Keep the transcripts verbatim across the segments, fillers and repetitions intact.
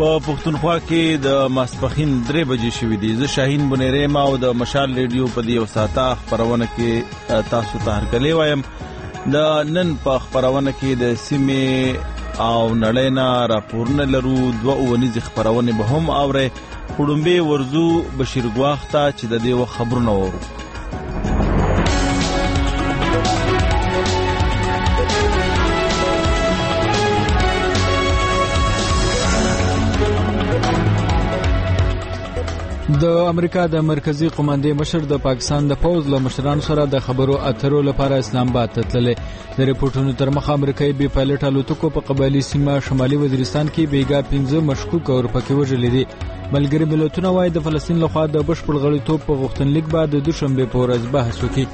په پښتونخوا کې د ماسپښین درې بجې شوې دي. زه شاهین بنيري ما او د مشال ریډیو په دې وساته خبرونه کې تاسو ته هرکلی وایم. د نن په خبرونه کې د سیمې او نړۍ نه راپورونه لرو. دوه اونیزې خبرونه به هم اورئ. خړومبې ورزو بشیر ګواخ ته چې د دې وخت خبرونه وورو. د امریکا د مرکزی قوماندې مشر د پاکستان د پوز له مشرانو سره د خبرو اترو لپاره اسلام آباد ته تللی. د ریپورتونو تر مخه امریکایي بي پایلټ الوتکو په قبایلي سیمه شمالي وزیرستان کې بیګا پنځه مشکوک اورپکې وژلي دي. ملګري ملتونه وايي د فلسطین لخوا د بشپړ غړیتوب په غوښتنلیک بعد د دوشنبه په ورځ بحث وکړي.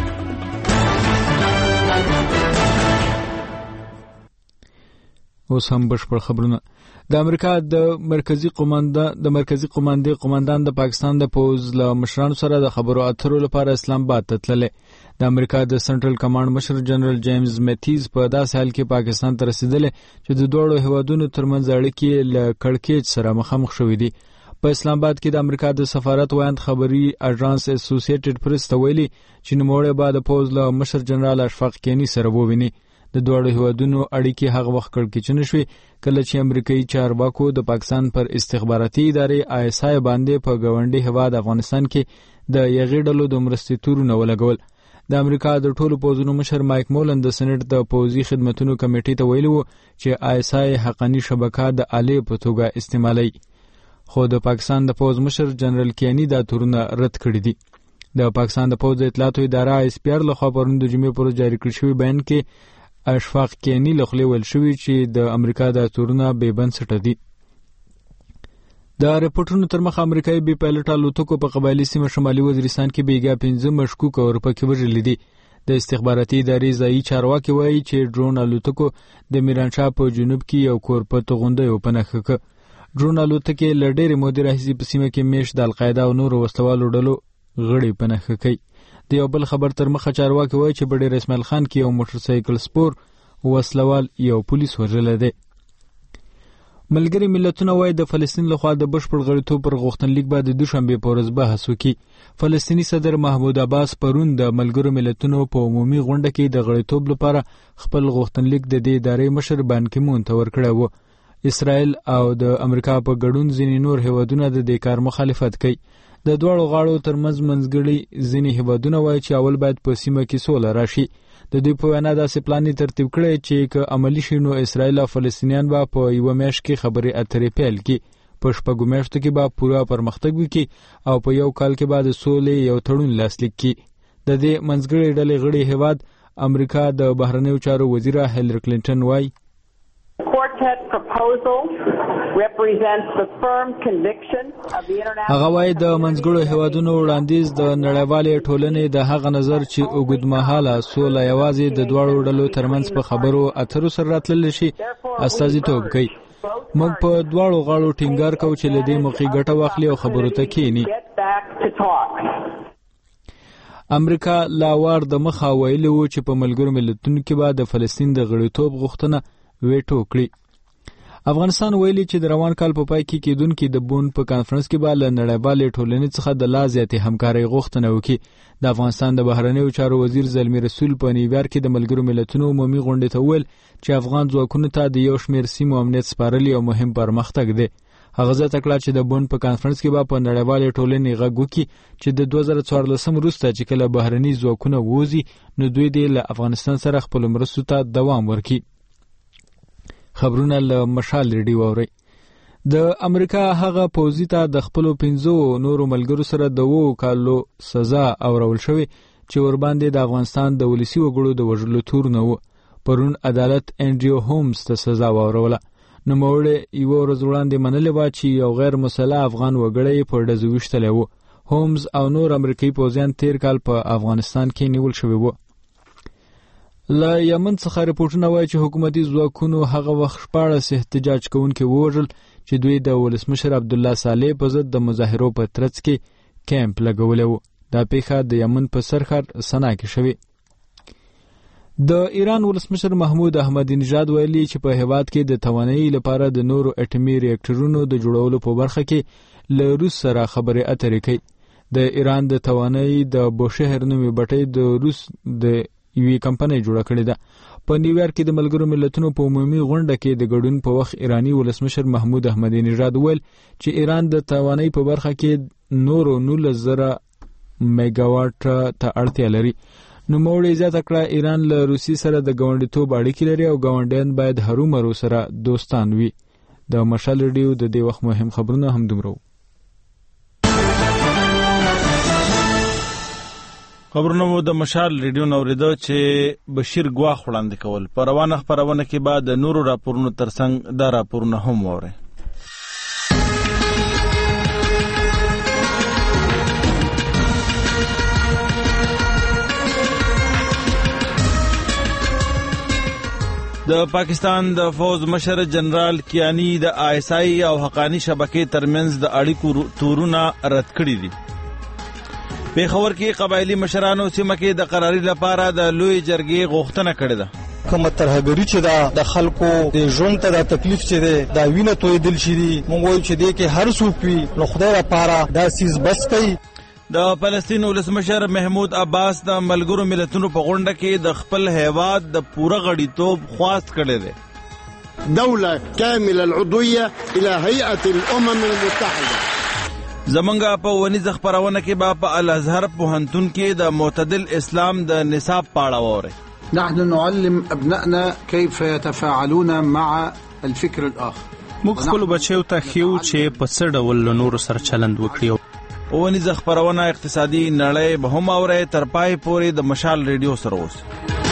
اوس هم بشپړ خبرونه. د امریکا د مرکزی قوماندان د مرکزی قوماندې قوماندان د پاکستان د پوز له مشرانو سره د خبرو اترو لپاره اسلام آباد ته تللی. د امریکا د سنټرل کمانډ مشر جنرال جیمز میتیز په داسې حال کې پاکستان ته رسیدلی چې د دوړو هیوادونو ترمنځ اړیکې له کړکېچ سره مخامخ شوې دي. په اسلام آباد کې د امریکا د سفارت وایند خبري اژانس اسوسییټډ پریس ته ویلي چې نوموړی به د پوز له مشر جنرال اشفاق کینی سره وویني. د دوړو هیوادونو اړیکې هغه وخت کړکېچ نشوي کله چې امریکایي چارواکو د پاکستان پر استخباراتي ادارې آی اس آی باندې په ګاونډي هیواد افغانستان کې د یغې ډلو د مرستې تورونه ولګول. د امریکا د ټولو پوځونو مشر مایک مولن د سېنات د پوځي خدماتو کمیټې ته ویلي وو چې آی اس آی حقاني شبکه د آلې په توګه استعمالوي. خو د پاکستان د پوځ مشر جنرال کینی دا تورونه رد کړي دي. د پاکستان د پوځ اطلاعاتو اداره آی اس پی آر لخوا پرون د جمعې پر جاری کړی شوی بیان کې اشفاق کینی لخوا ویل شوی چې د امریکا د تورونه بې بنسټه دي. د ریپورتونو تر مخه امریکایي بي پایلټ الوتکو په قبایلي سیمه شمالي وزیرستان کې بیګا پنځه مشکوک اورپکې وژلي دي. د استخباراتي ادارې ځایي چارواکي وایي چې ډرون الوتکو د میرانشاه په جنوب کې یو کور په توغندیو په نښه کړ. ډرون الوتکې له ډېرې مودې راهیسې په سیمه کې میشت د القاعده او نورو وسلوالو ډلو غړي په نښه کوي. د یو بل خبر تر مخه چارواکي وایي چې په ډېر اسماعیل خان کې یو موټر سایکل سپور وسلوال یو پولیس وژلی دی. ملګري ملتونه وایي د فلسطین لخوا د بشپړ غړیتوب پر غوښتنلیک باندې د دوشنبې په ورځ بحث وکړي. فلسطیني صدر محمود عباس پرون د ملګرو ملتونو په عمومي غونډه کې د غړیتوب لپاره خپل غوښتنلیک د دې ادارې مشر بان کی مون ته ورکړی و. اسرائیل او د امریکا په ګډون ځینې نور هیوادونه د دې کار مخالفت کوي. د دواړو غاړو ترمنځ منځګړي ځینې هیوادونه وایي چې اول باید په سیمه کې سوله راشي. د دوی په وینا داسې پلان ترتیب کړی چې که عملي شي نو اسرائیل او فلسطینیان به په یوه میاشت کې خبرې اترې پیل کړي. په شپږو میاشتو کې به پوره پرمختګ وکړي او په یو کال کې به د سولې یو تړون لاسلیک کړي. د دې منځګړي ډلې غړي هیواد امریکا د بهرنیو چارو وزیره هیلری کلینټن وایي هغه وایي د منځګړو هیوادونو وړاندیز د نړیوالې ټولنې د هغه نظر چې اوږدمهاله سوله یوازې د دواړو ډلو ترمنځ په خبرو اترو سره راتللی شي استازیتوب کوي. موږ په دواړو غاړو ټینګار کوو چې له دې موخې ګټه واخلي او خبرو ته کښیني. امریکا لا وار د مخه ویلي وو چې په ملګرو ملتونو کې به د فلسطین د غړیتوب غوښتنه ویټو کړي. افغانستان ویلي چې د روان کال په پای کې کېدونکي د بون په کانفرنس کې به له نړیوالې ټولنې څخه د لا زیاتې همکارۍ غوښتنه وکړي. د افغانستان د بهرنیو چارو وزیر زلمی رسول په نیویارک کې د ملګرو ملتونو عمومي غونډې ته وویل چې افغان ځواکونو ته د یو شمېر سیمو امنیت سپارل یو مهم پرمختګ دی. هغه زیاته کړه چې د بون په کانفرنس کې به په نړیوالې ټولنې غږ وکړي چې د دوه زره څوارلسم وروسته چې کله بهرني ځواکونه ووځي نو دوی دې له افغانستان سره خپلو مرستو ته دوام ورکړي. خبرونه له مشال ریډیو اورئ. د امریکا هغه پوځي ته د خپلو پنځو نورو ملګرو سره د اوو کالو سزا اورول شوې چې ورباندې د افغانستان د ولسي وګړو د وژلو تور نه و. پرون عدالت انډریو هومز ته سزا واوروله. نوموړی یوه ورځ وړاندې منلې وه چې یو غیر مسلح افغان وګړی په ډزو ویشتلی و. هومز او نور امریکایي پوځیان تیر کال په افغانستان کې نیول شوي وو. له یمن څخه ریپورټونه وایي چې حکومتي ځواکونو هغه وخت شپاړس احتجاج کوونکي ووژل چې دوی د ولسمشر عبدالله صالح په ضد د مظاهرو په ترڅ کې کیمپ لګولی و. دا پیښه د یمن په سرښار سنا کې شوې. د ایران ولسمشر محمود احمدی نژاد ویلي چې په هیواد کې د توانایي لپاره د نورو اټومي ریاکټورونو د جوړولو په برخه کې له روس سره خبرې اترې کوي. د ایران د توانایي د بوشهر نومي بټۍ د روس د یوې کمپنۍ جوړه کړې ده. په نیویارک کې د ملګرو ملتونو په عمومي غونډه کې د ګډون په وخت ایرانی ولسمشر محمود احمدی نژاد ویل چې ایران د توانایي په برخه کې نورو نولس زره میگاواټ ته اړتیا لري. نوموړي زیاته کړه ایران له روسي سره د ګاونډیتوب اړیکې لري او ګاونډیان باید هرومرو سره دوستان وي. د مشال ریډیو د دې وخت مهم خبرونه هم دومره. خبرونه مو د مشال ریډیو نوریدو چې بشیر ګواخ وړاندې کول. په روانه خپرونه کې بعد د نورو راپورونو ترڅنګ دا راپورونه هم واورئ. د پاکستان د فوز مشر جنرال کیانی د آی ایس آی او حقانی شبکې ترمنځ د اړیکو تورونه رد کړي دي. پیښور کې قبایلی مشرانو سیمه کې د قراري لپاره د لوی جرګې غوښتنه کړې ده. کومه ترهګری چې دا د خلکو د ژوند ته د تکلیف چې ده دا وینه تویدل شي دي مونږ وایو چې دې کې هر څوک وي نو خدای لپاره دا سیز بس کوي. د فلسطین ولسمشر محمود عباس د ملګرو ملتونو په غونډه کې د خپل هیواد د پوره غړیتوب خواست کړی دی. دوله کامله العضویه الى هیئه الامم المتحده. زمونږ په ونیزه خپرونه کې به په الازهر پوهنتون کې د معتدل اسلام د نصاب پاړه ووري. نحن نعلم ابنائنا كيف يتفاعلون مع الفكر الاخر. موږ خپل بچیو ته ښیو چې په څه ډول نور سره چلند وکړي. ونیزه خپرونه اقتصادي نړۍ به هم اورئ. تر پای پورې د مشال ریډیو سره اوسئ.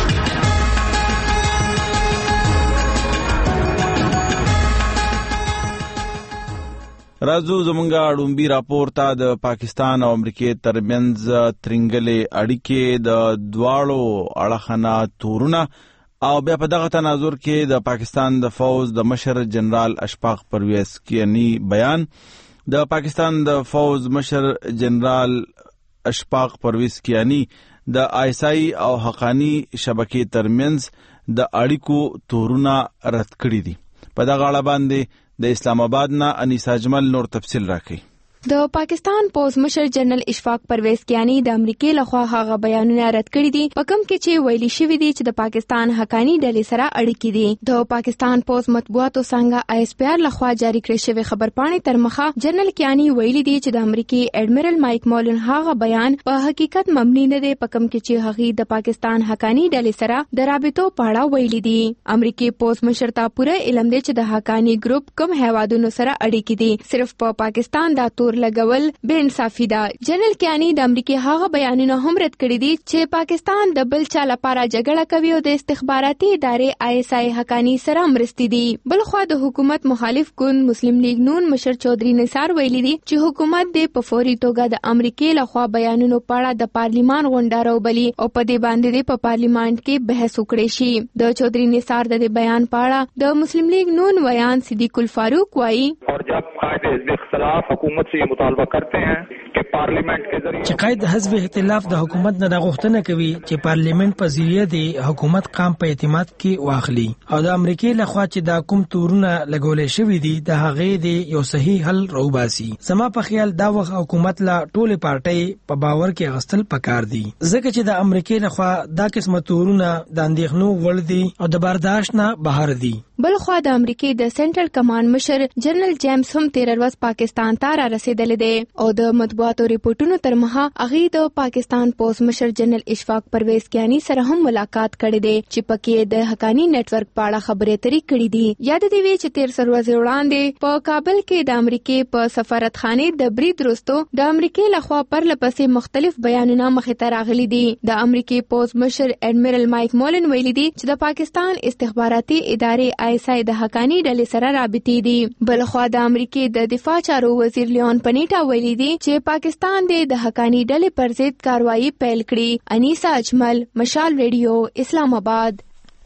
راځو زمونږ اړومبي راپور ته. د پاکستان او امریکې ترمنځ ترنګلې اړیکې د دواړو اړخنه تورونه او بیا په دغه تناظر کې د پاکستان د فوز د مشر جنرال اشفاق پرویز کیانی بیان. د پاکستان د فوز مشر جنرال اشفاق پرویز کیانی د آی ایس آی او حقانی شبکې ترمنځ د اړیکو تورونه رد کړي دي. په دغه اړه باندې د اسلام آباد نه انیسا اجمل نور تفصیل راکړي. د پاکستان پوز مشر جنرال اشفاق پرویز کیانی د امریکای لخوا هغه بیانونه رد کړي دي په کوم کې چې ویلي شوی دی چې د پاکستان حقانی ډلې سره اړیکې دي. د پاکستان پوز مطبوعاتو څنګه آی ایس پی آر لخوا جاری کړی شوی خبرپاڼې تر مخه جنرال کیانی ویلي دی چې د امریکای اډمیرل مایک مولن هغه بیان په حقیقت مبني نه دی په کوم کې چې هغه د پاکستان حقانی ډلې سره د رابطو پاړه ویلي دي. امریکای پوز مشر ته پوره علم دی چې د حقانی ګروپ کوم هیوادونو سره اړیکې دي. صرف په پا پاکستان دا تور لګول بے انصافي ده. جنرال کیانی د امریکای هغه بیانونه هم رد کړي دي چې پاکستان د بل چا لپاره جګړه کوي او د استخباراتي ادارې آی ایس آی حقانی سره مرستې دي. بل خو د حکومت مخالف ګوند مسلم لیگ نون مشر چودھری نثار ویلي دي چې حکومت د په فوري توګه د امریکای لخوا بیانونو په اړه د پارلیمان غونډه راوبلي او په دې باندې په پارلیمان کې بحث وکړي شي. د چودھری نثار د بیان په اړه د مسلم لیگ نون ویان صدیق الفاروق وایي اور جب قائد حزب اختلاف حکومت سے یہ مطالبہ کرتے ہیں کہ پارلیمنٹ کے ذریعے چې قائد حزب اختلاف د حکومت نه د غوښتنه کوي چې پارلیمنت په ذریعہ د حکومت قام په اعتماد کې واخلي او د امریکای لخوا چې د کوم تورونه لګولې شوې دي د هغې د یو صحیح حل راوباسي. زما په خیال دا وخت حکومت لا ټوله پارټي په باور کې غستل پکار دي ځکه چې د امریکای لخوا دا قسمه تورونه د اندېښنو وړ دي او د برداشت نه بهر دي. بل خو د امریکای د سنټرل کمانډ مشر جنرال جیمز هم تیر ورځ پاکستان ته را رسیدلی دی او د مطبوعاتو ریپورتونو تر مخه هغه د پاکستان پوز مشر جنرال اشفاق پرویز کیانی سره هم ملاقات کړي دي چې پکې د حقانی نت ورک په اړه خبرې اترې کړي دي. یاد دی وی چې تیر ورځ وړاندې په کابل کې د امریکای په سفارتخانه د برید وروسته د امریکای لخوا پر لپسې مختلف بیانونه مخې ته راغلي دي. د امریکای پوز مشر اډمیرل مایک مولن ویلي دي چې د پاکستان استخباراتي ادارې آی ایس آی د حقانی ډلې سره رابطې دي. بل خو د امریکای د دفاع چارو وزیر لیون پنیټا ویلي دي چې پاکستان د حقانی ډلې پر ضد کاروایی پیل کړي. انیسا اجمل، مشال ریډیو، اسلام آباد.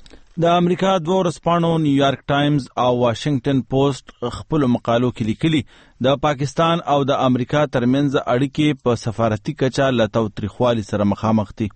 د امریکا دوه ورځپاڼو نیویارک ټایمز او واشنگټن پوسټ خپل مقالو کې لیکلي د پاکستان او د امریکا ترمنځ اړیکې په سفارتي کچه له تاوتریخوالي سره مخامخ دي.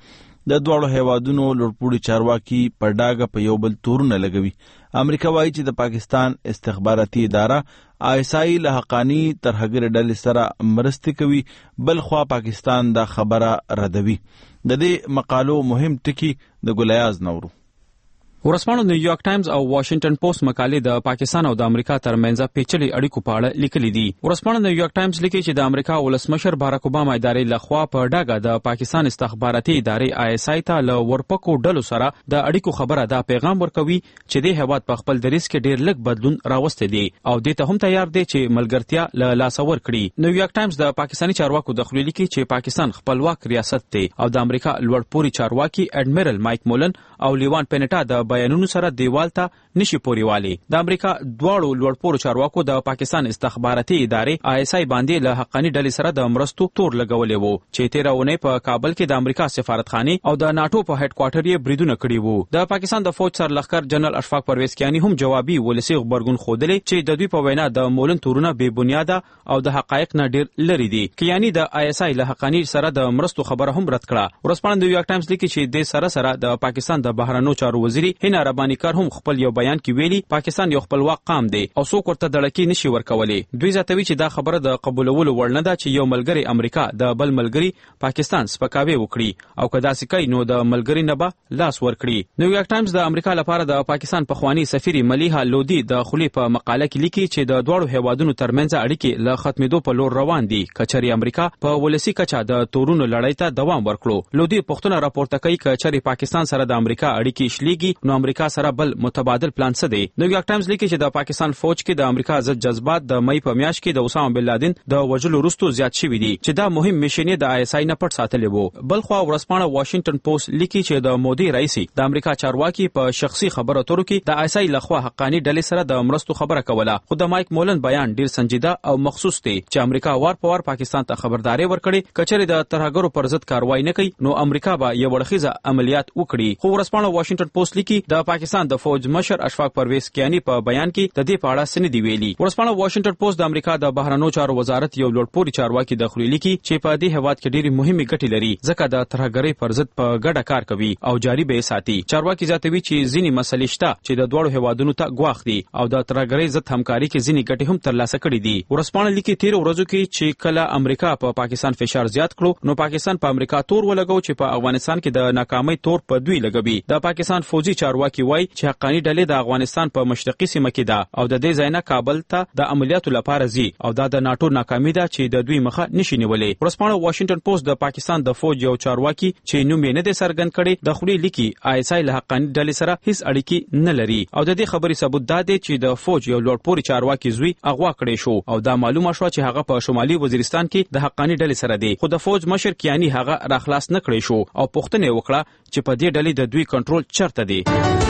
د دواړو هیوادونو لوړپوړي چارواکي په ډاګه په یو بل تورونه لګوي. امریکا وایي چې د پاکستان استخباراتي اداره آی اس آی له حقانی ترهګر ډلې سره مرستې کوي، بل خوا پاکستان دا خبره ردوي. د دې مقالو مهم ټکی د ګلیاز نورو. ورسپانو د نیویارک ټایمز او واشنگټن پوسټ مقالې د پاکستان او د امریکا ترمنځ پیچلي اړیکو په اړه لیکلي دي. ورسپانو د نیویارک ټایمز لیکي چې د امریکا ولسمشر باراک اوباما ادارې لخوا په ډاګه د پاکستان استخباراتي ادارې آی اس آی ته له ورپکو ډلو سره د اړیکو خبره دا پیغام ورکوي چې د هیواد په خپل دریځ کې ډیر لږ بدلون راوسته دي او د ته هم تیار دي چې ملګرتیا له لاس ور کړي. نیویارک ټایمز د پاکستاني چارواکو د خپل لیکي چې پاکستان خپلواک ریاست دی او د امریکا لوړپوړي چارواکي اډمیرل مایک مولن او لیوان پینټا د بیانونو سره دیوالته نشي پوریوالی. د امریکا دواړو لوړپوړو چارواکو د پاکستان استخباراتي ادارې آی اس آی باندې له حقانی ډلې سره د مرستو تور لګولې وو چې تیر اونۍ په کابل کې د امریکا سفارتخانه او د ناتو په هډ کوارټر یې بریدونه کړي وو. د پاکستان د فوج سرلښکر جنرال اشفاق پرویز کیانی هم جوابي ولسی خبرګون خودلې چې د دوی په وینا د مولن تورونه بې بنیاده او د حقایق نه ډیر لري دي. کیانی د آی اس آی له حقانی سره د مرستو خبره هم رد کړه. ورسپانو د نیویارک ټایمز لیکي چې د سره سره د پاکستان د بهرنیو چارو وزیر هینا ربانی کار هم خپل یو بیان کې ویلي پاکستان یو خپلواک قام دی او څوک ورته دړکی نشي ورکولی. دوی زیاتوي چې دا خبره د قبولولو وړ نه ده چې یو ملګری امریکا د بل ملګری پاکستان سپکاوی وکړي او کدا سکه نو د ملګری نه به لاس ورکړي. نیویارک ټایمز د امریکا لپاره د پاکستان پخوانی سفیر ملیحه لودی د خلی په مقاله کې لیکي چې د دوړو هیوادونو ترمنځ اړیکې له ختمېدو په لور روان دي کچري امریکا په ولسی کچا د تورونو لړۍ ته دوام ورکړو. لودی پښتنه راپورته کوي کچري پاکستان سره د امریکا اړیکې شليږي نو امریکا سره بل متبادل پلان څه دی. نیویارک ټایمز لیکي چې د پاکستان فوج کې د امریکا ضد جذبات د مئی په میاشت کې د اسامه بن لادن د وژلو وروسته زیات شوي دي چې دا مهم میشن د آی اس آی نه پټ ساتلی وو. بل خو ورسپانه واشنگټن پوسټ لیکي چې د مودي رئیس د امریکا چارواکي په شخصي خبرو اترو کې د آی اس آی لخوا حقانی ډلې سره د مرستو خبره کوله. خو د مایک مولن بیان ډیر سنجیده او مخصوص دی چې امریکا وار په وار پاکستان ته خبرداري ورکړي کچره د ترهګرو پر ضد کاروایی نه کوي نو امریکا به یو وړخیزه عملیات وکړي. خو ورسپانه واشنگټن پوسټ لیکي د پاکستان د فوج مشر اشفاق پرویز کیانی په بیان کې د دې په اړه سندې ویلي. ورسپانه واشنگټن پوسټ د امریکا د بهرنیو چارو وزارت یو لوړپوړي چارواکي د خلی لیکي چې په دې هواد کې ډېری مهمه ګټې لري ځکه د ترهګرۍ پر ضد په ګډه کار کوي او جاری به ساتي. چارواکي زیاتوي چې ځینې مسلې شته چې د دوړو هوادونو ته ګواښ دي او د ترهګرۍ ضد همکاري کې ځینې ګټې هم ترلاسه کړې دي. ورسپانه لیکي تیر ورځو کې چې کله امریکا په پاکستان فشار زیات کړو نو پاکستان په امریکا تور ولګو چې په افغانستان کې د ناکامۍ تور په دوی لګوي. د پاکستان فوجي چارواکي وایي چې حقانی ډلې د افغانستان په مشرقي سیمه کې ده او د دې ځای نه کابل ته د عملیاتو لپاره ځي او دا د ناتو ناکامي ده چې د دوی مخه نشي نیولې. ورسپانه واشنگټن پوسټ د پاکستان د فوج یو چارواکي چې نوم یې نه دی څرګند کړی د خولي لیکي آی اس آی له حقانی ډلې سره هیڅ اړیکې نه لري او د دې خبرې ثبوت دا دی چې د فوج یو لوړپوړي چارواکي زوی اغوا کړی شو او دا معلومه شو چې هغه په شمالي وزیرستان کې د حقانی ډلې سره دی. خو د فوج مشر کیانی هغه راخلاص نه کړی شو او پوښتنه وکړه چې په دې ډلې د دوی کنټرول چرته دی.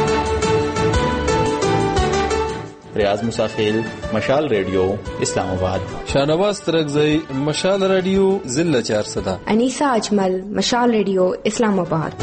ریاض مسافل مشال ریڈیو اسلام آباد. شاهنواز ترکزئی مشال ریڈیو ضلع چار صدا. انیسا اجمل مشال ریڈیو اسلام آباد.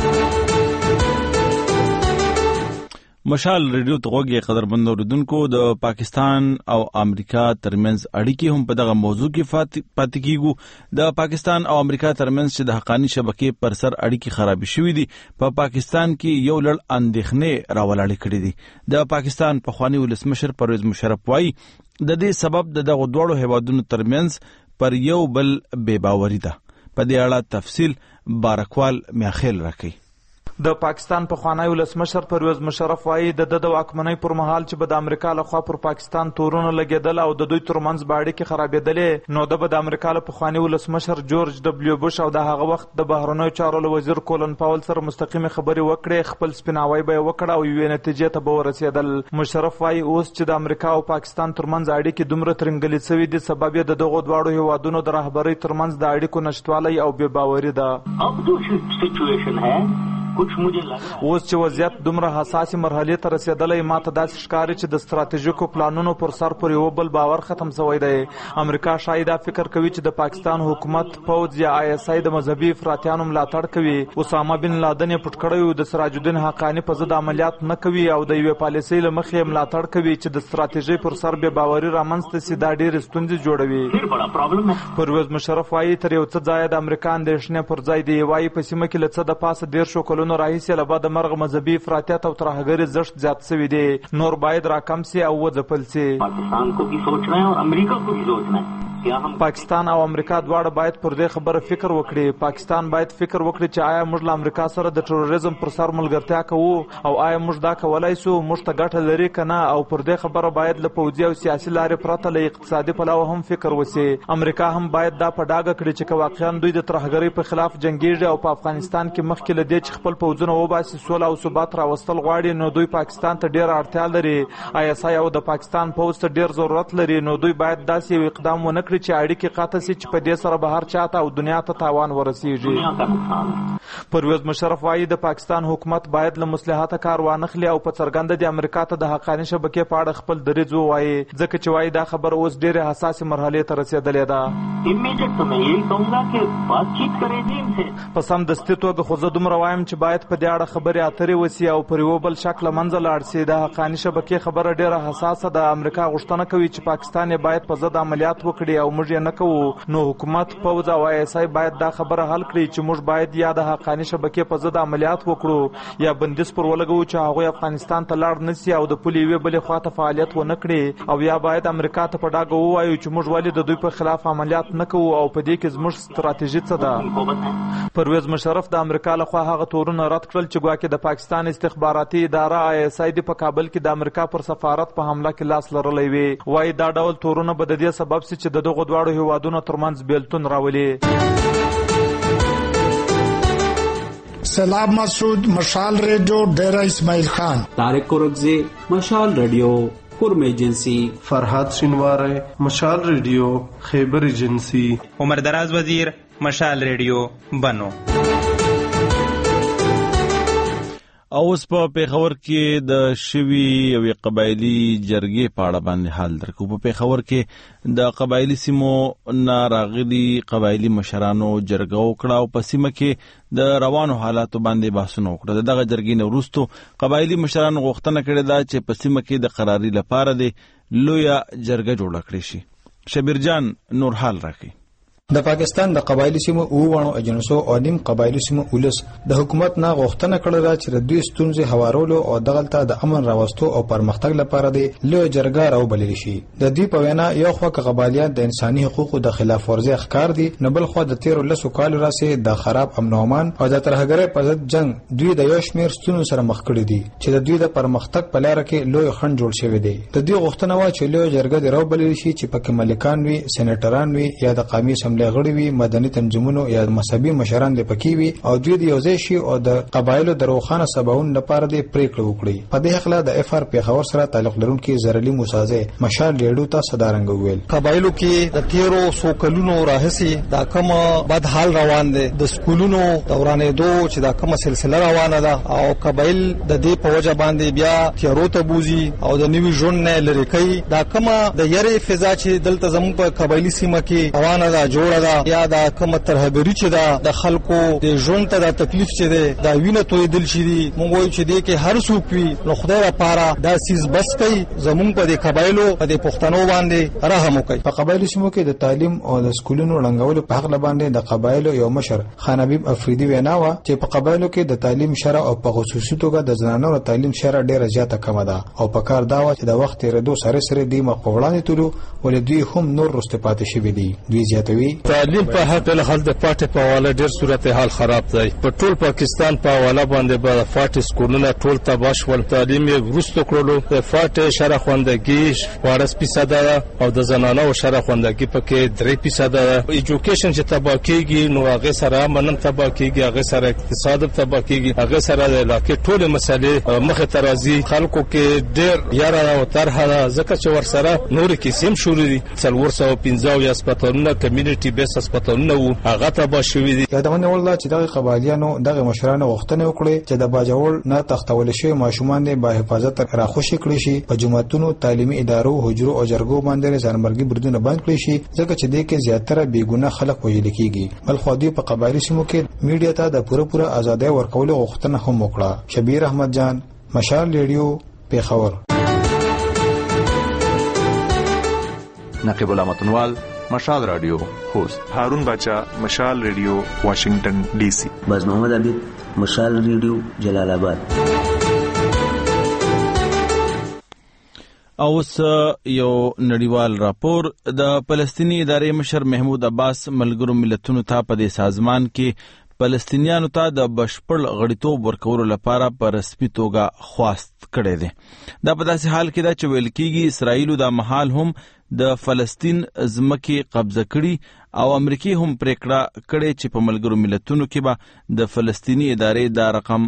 مشال ریډیو ته غوږی قدرمن اوریدونکو د پاکستان او امریکا ترمنځ اړیکې هم په دغه موضوع کې پاتې کیږو. د پاکستان او امریکا ترمنځ چې د حقانی شبکې پر سر اړیکې خراب شوې دي په پاکستان کې یو لړ اندېښنې راولاړې کړې دي. د پاکستان پخوانی ولسمشر پرویز مشرف وايي د دې سبب د دغه دوړو هیوادونو ترمنځ پر یو بل بې باوري ده. په دې اړه تفصیل بارکوال میاخیل راکړي. د پاکستان پخوانی ولسمشر پرویز مشرف وايي د د واکمنۍ پر مهال چې به د امریکا لخوا پر پاکستان تورونه لګیدل او د دوی ترمنځ به اړیکې خرابېدلې نو د به د امریکا له پخوانی ولسمشر جورج دبلیو بوش او د هغه وخت د بهرنیو چارو وزیر کولن پاول سره مستقیمه خبرې وکړې خپل سپیناوی به وکړ او یوې نتیجې ته به ورسېدل. مشرف وايي اوس چې د امریکا او پاکستان ترمنځ اړیکې دومره ترنګلې شوې دي سبب یې د دغو دواړو هیوادونو د رهبرۍ ترمنځ د اړیکو نشتوالی او بې باوري ده. अब जो सिचुएशन है اوس چې وضعیت دومره حساسې مرحلې ته رسېدلی ماته داسې ښکاري چې د ستراتیژیکو پلانونو پر سر پر یو بل باور ختم شوی دی. امریکا شاید دا فکر کوي چې د پاکستان حکومت پوځ یا آی اس آی د مذهبي افراطیانو ملاتړ کوي. اسامه بن لادن یې پټ کړی و، د سراج الدین حقانی په ضد عملیات نه کوي او د یوې پالیسۍ له مخې یې ملاتړ کوي چې د ستراتیژۍ پر سر بې باوري رامنځته سي. دا ډېرې ستونزې جوړوي. پرویز مشرف وایي تر یو څه ځایه د امریکا اندېښنې پر ځای دی. وایي په سیمه کې له څه د پاسه دېرشو کلونو راهیسې له بده مرغه مذهبي افراطیت او ترهګري زښت زیات شوي دی. نور باید راکم سي او وځپل سي. پاکستان او امریکا دواړه باید پر دې خبره فکر وکړي. پاکستان باید فکر وکړي چې آیا موږ له امریکا سره د تروریزم پر سر ملګرتیا کوو او آیا موږ دا کولای سو، موږ ته ګټه لري که نه. او پر دې خبره باید له پوځي او سیاسي لارې پرته له اقتصادي پلوه هم فکر وسي. امریکا هم باید دا په ډاګه کړي چې که واقعا دوی د ترهګرۍ په خلاف جنګیږي او په افغانستان کې مخکې له دې چې خپل پوځونه وباسي سوله او ثبات راوستل غواړي، نو دوی پاکستان ته ډېره اړتیا لري. آی اس آی او د پاکستان پوځ ته ډېر ضرورت لري. نو دوی باید داسې یو اقدام ونه کړي چې اړیکې قطع سي چې په دې سره به هر چاته او دنیا ته تاوان ورسیږي. پرویز مشرف وایي د پاکستان حکومت باید له مصلحته کار وانخلي او په څرګنده د امریکا ته د حقاني شبکې په اړه خپل دریځ ووایي، ځکه چې وایي دا خبره اوس ډېرې حساسې مرحلې ته رسېدلې ده. په سمدستي توګه خو زه دومره وایم چې باید په دې اړه خبرې اترې وسي او پر یو بل شکله منځه لاړ سي. د حقاني شبکې خبره ډېره حساسه ده. امریکا غوښتنه کوي چې پاکستان یې باید په ضد عملیات وکړي او موږ یې نه کوو. نو حکومت، پوځ او آی اس آی باید دا خبره حل کړي چې موږ باید یا د حقاني شبکې په ضد عملیات وکړو یا بندیز پر ولګوو چې هغوی افغانستان ته لاړ نه سي او د پولې یوې بلې خوا ته فعالیت ونه کړي، او یا باید امریکا ته په ډاګه ووایو چې موږ ولې د دوی په خلاف عملیات نه کوو او په دې کې زموږ ستراتیژي څه ده. پرویز مشرف د امریکا لخوا هغه تورونه رد کړل چې ګواکې د پاکستان استخباراتي اداره آی اس آی په کابل کې د امریکا پر سفارت په حمله کې لاس لرلی وي. وایي دا ډول تورونه به د دې سبب سي چې د دغو دواړو هیوادونو ترمنځ بیلتون راولي. سلام مسعود، مشال ریڈیو ڈیرہ اسماعیل خان. طارق قرقزی، مشال ریڈیو کرم ایجنسی. فرحات شنوارے، مشال ریڈیو خیبر ایجنسی. عمر دراز وزیر، مشال ریڈیو بنو. اوس په پیښور کې د شوي یوې قبایلي جرګې په اړه باندې حال درکو. په پیښور کې د قبایلي سیمو نه راغلي قبایلي مشرانو جرګه وکړه او په سیمه کې د روانو حالاتو باندې بحثونه وکړه. دغه جرګې نه وروستو قبایلي مشرانو غوښتنه کړې ده چې په سیمه کې د قراري لپاره د لویه جرګه جوړه کړې شي. شبیر جان نور حال راکړي. د پاکستان د قبایلی سیمو اووانو اجنسو او نیم قبایلی سیمو ولس د حکومت نه غوښتنه کړې ده چې د دوی ستونزې هوارولو او دغلته د امن راوستو او پرمختګ لپاره د لوی جرګه راوبلل شي. د دوی په وینا یو خوا قبایلیت د انساني حقوقو د خلاف ورزي ښکار دي، نه بل خوا د تیرو لسو کالو راځي د خراب امن او امان او د ترهګرۍ په ضد جنگ دوی د یو شمېر ستونزو سره مخ کړي دي چې د دوی د پرمختګ په لار کې لوی خنډ جوړ شوی دی. د دوی غوښتنه و چې لوی جرګه د راوبلل شي چې پکې ملکان وي، سېنیټران وي یا د قومي اسمبلۍ غړي وي، مدني تنظیمونو یا مذهبي مشران د پکې وي او دوی د یوځای شي او د قبایلو د روخانه سباون لپاره د پریکړه وکړي. په دې حق له د اف ار پیښور سره تعلق لرونکي زرلی موسازه مشال لیډو ته صدارنګ ویل قبایلو کې د تیرو سو کلونو راهسي دا کوم بد حال روان دي، د سکولونو دورانې دو چې دا کومه سلسله روانه ده او قبایل د دې په وجه باندې بیا تیرو ته بوزي او د نیوي ژوند نه لری کوي. دا کومه د یری فضا چې دلته زموږ په قبایلی سیمه کې روانه ده جوړه ده یا دا کومه ترهګری چې دا د خلکو د ژوند ته د تکلیف چې ده دا وینه توې دل شي دي. مونږ وایو چې دې کې هر څوک وي نو خدای لپاره دا سیس بس کوي زموږ په دې قبایلو په دې پښتنو باندې رحم وکړي. په قبایلی سیمو کې د تعلیم او د سکولونو رنګولو په حق باندې د قبایلو یو مشر خان حبیب افریدی وینا و چې په قبایلو کې د تعلیم شرع او په خصوصي توګه د زنانو تعلیم شرع ډیره زیاته کمه ده او په کار دا و چې د وخت تیرېدو سره سره د مقوړانې تلو ولې دوی هم نور رسته پاتې شوي دي. دوی زیاتوي تعلیم په حق له خلک د پټه په حواله ډیر صورتحال خراب دی. په ټول پاکستان په حواله باندې به فاټ سکولونه ټول تباہ شول. تعلیم یې ورستو کړلو. د فاټ شرع خوندګي شپاړس فیصد او د زنانو شرع خوندګي پکې درې فیصد ده. ایجوکیشن چې تباہ کیږي نو هغه سره منن تباہ کیږي، هغه سره اقتصاد تباہ کیږي، هغه سره د علاقې ټول مسلې مخه ترازی خلکو کې ډیر یاره او طرحه ځکه چې ور سره نور کې سیم شروع دي. څلور سوه پنځه یا سپټونه کمیونټي ملټي بیس هسپتالونه وو هغه تباه شوي دي. یادونه ولله چې دغه قبایلیانو دغه مشرانو غوښتنه وکړه چې د باجوړ نه تختول شوی ماشومان د با حفاظت راخوشي کړي شي، په جماعتونو، تعلیمي ادارو، حجرو او جرګو باندې ځانمرګي بریدونه بند کړي شي، ځکه چې د کې زیاتره بیګونه خلک وژل کیږي. بل خو دې په قبایلی سیمو کې میډیا ته د پوره پوره ازادۍ ورکولو غوښتنه هم وکړه. شبیر احمد جان، مشال ریډیو، پیښور. نقیب الامتنوال، مشال رادیو هوست. هارون باچا، مشال ریډیو، واشنگټن ډي سي. باز محمد عبید، مشال ریډیو، جلال آباد. اوس یو نړیوال راپور. د فلسطینی ادارې مشر محمود عباس ملګرو ملتونو ته په دې سازمان کې فلسطینیانو ته د بشپړ غړیتوب ورکولو لپاره په رسمي توګه خواست کړی دی. دا په داسې حال کې ده چې ویل کېږي اسرائیلو دا مهال هم د فلسطین ځمکې قبضه کړي او امریکای هم پریکړه کړې چې په ملګرو ملتونو کې به د فلسطینی ادارې دا رقم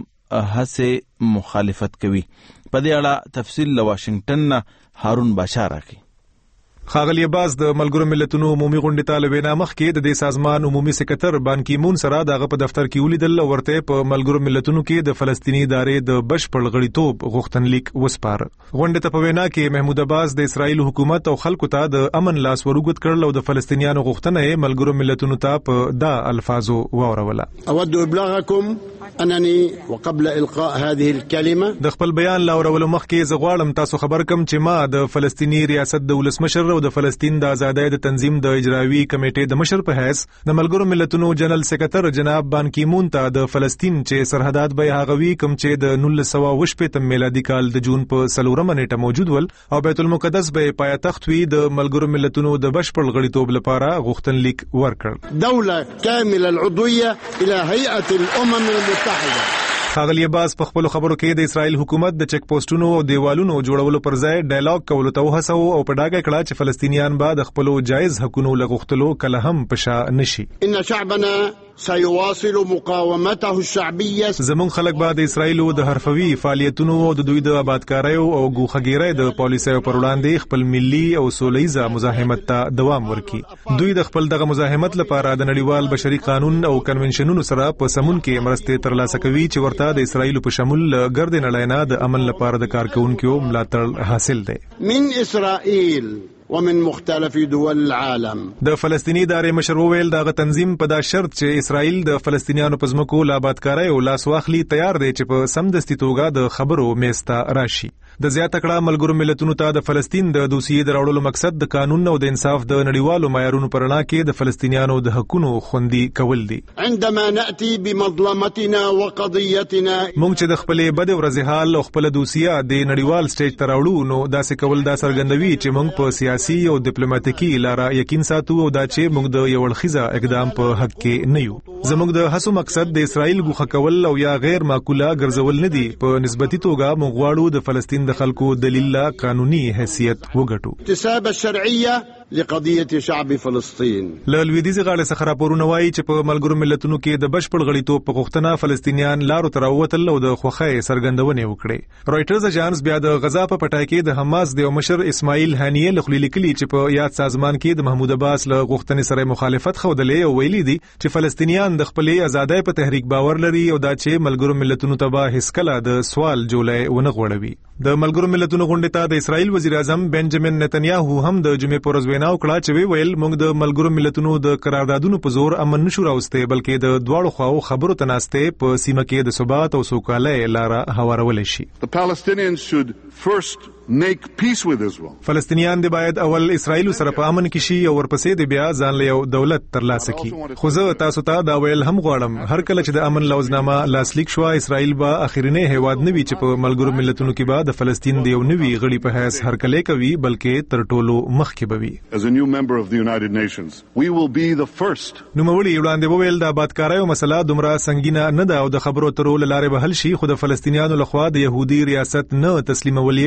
هڅه مخالفت کوي. په دې اړه تفصیل له واشنگټن نه هارون باچا راکړي. خاغلی عباس د ملګرو ملتونو عمومي غونډې ته له وینا مخکې د دې سازمان عمومي سکرټر بان کی مون سره دغه په دفتر کې ولیدل او ورته په ملګرو ملتونو کې د فلسطینی ادارې د بشپړ غړیتوب غوښتنلیک وسپار. غونډې ته په وینا کې محمود عباس د اسرایل حکومت او خلکو ته د امن لاس وروګت کړل او د فلسطینیانو غوښتنه یې ملګرو ملتونو ته په دا الفاظو واوروله. اود ابلاغکم انني وقبل القاء هذه الكلمه. د خپل بیان لا اورولو مخکې زه غواړم تاسو خبر کم چې ما د فلسطینی ریاست د ولسمشر او د فلسطین د آزادۍ د تنظیم د اجرایوي کمیټې د مشر په حیث د ملګرو ملتونو جنرال سکرټر جناب بان کی مون ته د فلسطین چې سرحدات به هغوی کوم چې د نولس سوه اووه شپېته میلادي کال د جون په څلورمه نیټه موجود ول او بیت المقدس به پایتخت وي د ملګرو ملتونو د بشپړ غړیتوب لپاره غوښتنلیک ورکړ. دوله كامله العضويه الى هيئه الامم المتحده. خاغلی عباس په خپل خبرو کې د اسرائیل حکومت د چک پوسټونو او دیوالونو جوړولو پر ځای ډایلاګ کولو ته وهڅو او په ډاګه کړه چې فلسطینیان به د خپل جایز حقوقو لغښتلو کله هم پشا نشي. ان شعبنا سيواصل مقاومته الشعبيه. زمون خلک به د اسرائیل د حرفوي فعالیتونو او د دوی د آبادکارۍ او ګوښګیرۍ د پالیسیو پر وړاندې خپل ملي او سولهیزه مزاحمت ته دوام ورکړي. دوی د خپل دغه مزاحمت لپاره د نړیوال بشري قانون او کنونشنونو سره په سمون کې مرستې ترلاسه کوي چې ورته د اسرائیل په شمول ګرد نړۍ نه د امن لپاره د کارکونکو ملاتړ حاصل دی. من اسرائیل ومن مختلف دول العالم. د فلسطینی ادارې مشر وویل دغه تنظیم په دا شرط چې اسرائیل د فلسطینیانو په ځمکو لا آبادکارۍ او لاس واخلي تیار دی چې په سمدستي توګه د خبرو میسته راشي. د زیاته کړه ملګرو ملتونو ته د فلسطین د دوسیې د راوړلو مقصد د قانون او د انصاف د نړیوالو معیارونو پر رڼا کې د فلسطینیانو د حقوقو خوندي کول دي. عندما ناتي بمظلمتنا وقضيتنا. موږ چې د خپلې بد ورځې حال او خپل دوسیه د نړیوال سټیج ته راوړو نو داسې کول دا څرګندوي چې موږ په سیاسي او ډیپلوماټیکي لاره یقین ساتو او دا چې موږ د یو اړخیزه اقدام په حق کې نه یو. زموږ د هڅو مقصد د اسرائیل ګوښه کول او یا غیر معقوله ګرځول نه دي. په نسبتي توګه موږ غواړو د فلسطین د خلکو دلیل لا قانوني حیثیت وګټو. اکتساب الشرعيه لقضيه شعب فلسطین. له لویدیځ غاړې څخه راپورونه وایي چې په ملګرو ملتونو کې د بشپړ غړیتوب په غوښتنه فلسطینیان لارو ته راووتل او د خوښۍ څرګندونې وکړې. رويټرز اژانس بیا د غزا په پټای کې د حماس د مشر اسماعیل هانیه له خولي لیکلي چې په یاد سازمان کې د محمود عباس له غوښتنې سره مخالفت ښودلې او ویلي دي چې فلسطینیان د خپلې ازادۍ په تحریک باور لري او دا چې ملګرو ملتونو ته به هیڅ کله د سوال جوړه ونه غوړوي. د ملګرو ملتونو غونډې ته د اسرائیل وزیر اعظم بنجامین نتنیاهو هم د جمعې پر ورځ وینا وکړه چې ویل موږ د ملګرو ملتونو د قراردادونو په زور امن نشو راوستي بلکې د دواړو خواو خبرو تناسته په سیمه کې د ثبات او سوکالۍ لاره هوارول شي. The Palestinians should first make peace with Israel. فلسطینیان د باید اول اسرائیل سره په امن کې شي او ورپسې د بیا ځان له یو دولت ترلاسه کړي. خو زه تاسو ته دا ویل هم غواړم هر کله چې د امن لوزنامه لاسلیک شو اسرائیل به اخرینه هیواد نه وي چې په ملګرو ملتونو کې به د فلسطین د یو نوي غړي په حیث هر کله کوي بلکې تر ټولو مخکې به وي. As a new member of the United Nations, we will be the first. نو مولي وړاندې وویل د آبادکارۍ او مسله دومره سنگینه نه ده او د خبرو ترول لارې به حل شي خو د فلسطینیانو لخوا د يهودي ریاست نه تسلیمولې د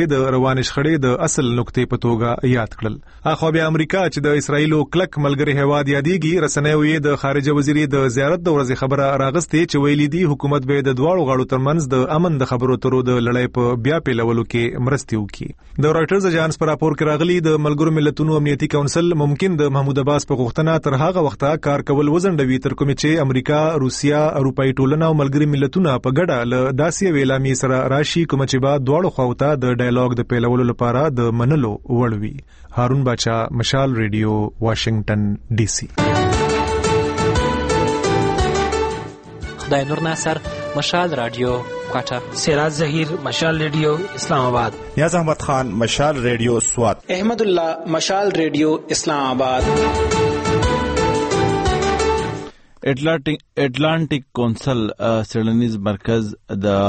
روان شخړې د اصل نقطې په توګه یاد کړل. اخو بیا امریکا چې د اسرایلو کلک ملګری هیواد یادېږي، رسنیو یې د خارجه وزیر د زیارت د ورځې خبره راغستې چې ویلي دي حکومت به د دواړو غاړو ترمنځ د امن د خبرو اترو د لړۍ په بیا پیلولو کې مرستې وکړي. د رايټرز اژانس په راپور کې راغلي د ملګرو ملتونو امنیتي کونسل ممکن د محمود عباس په غوښتنه تر هغه وخته کار کول وزندوي تر کومه چې امریکا، روسیا، اروپאי ټولنه او ملګري ملتونه په ګډه له داسې ویلامي سره راشي کوم چې با دواړو خواوته د ډایالوګ د پیلولو لپاره د منلو وړ وي. هارون باچا، مشال ریډیو، واشنگټن ډي سي. خدای نور ناصر، مشال رادیو کوټه. سراج ظهیر، مشال ریډیو، اسلام آباد. نیاز احمد خان، مشال ریډیو، سوات. احمد الله، مشال ریډیو، اسلام آباد. اټلانټیک کونسل سیډنیز مرکز د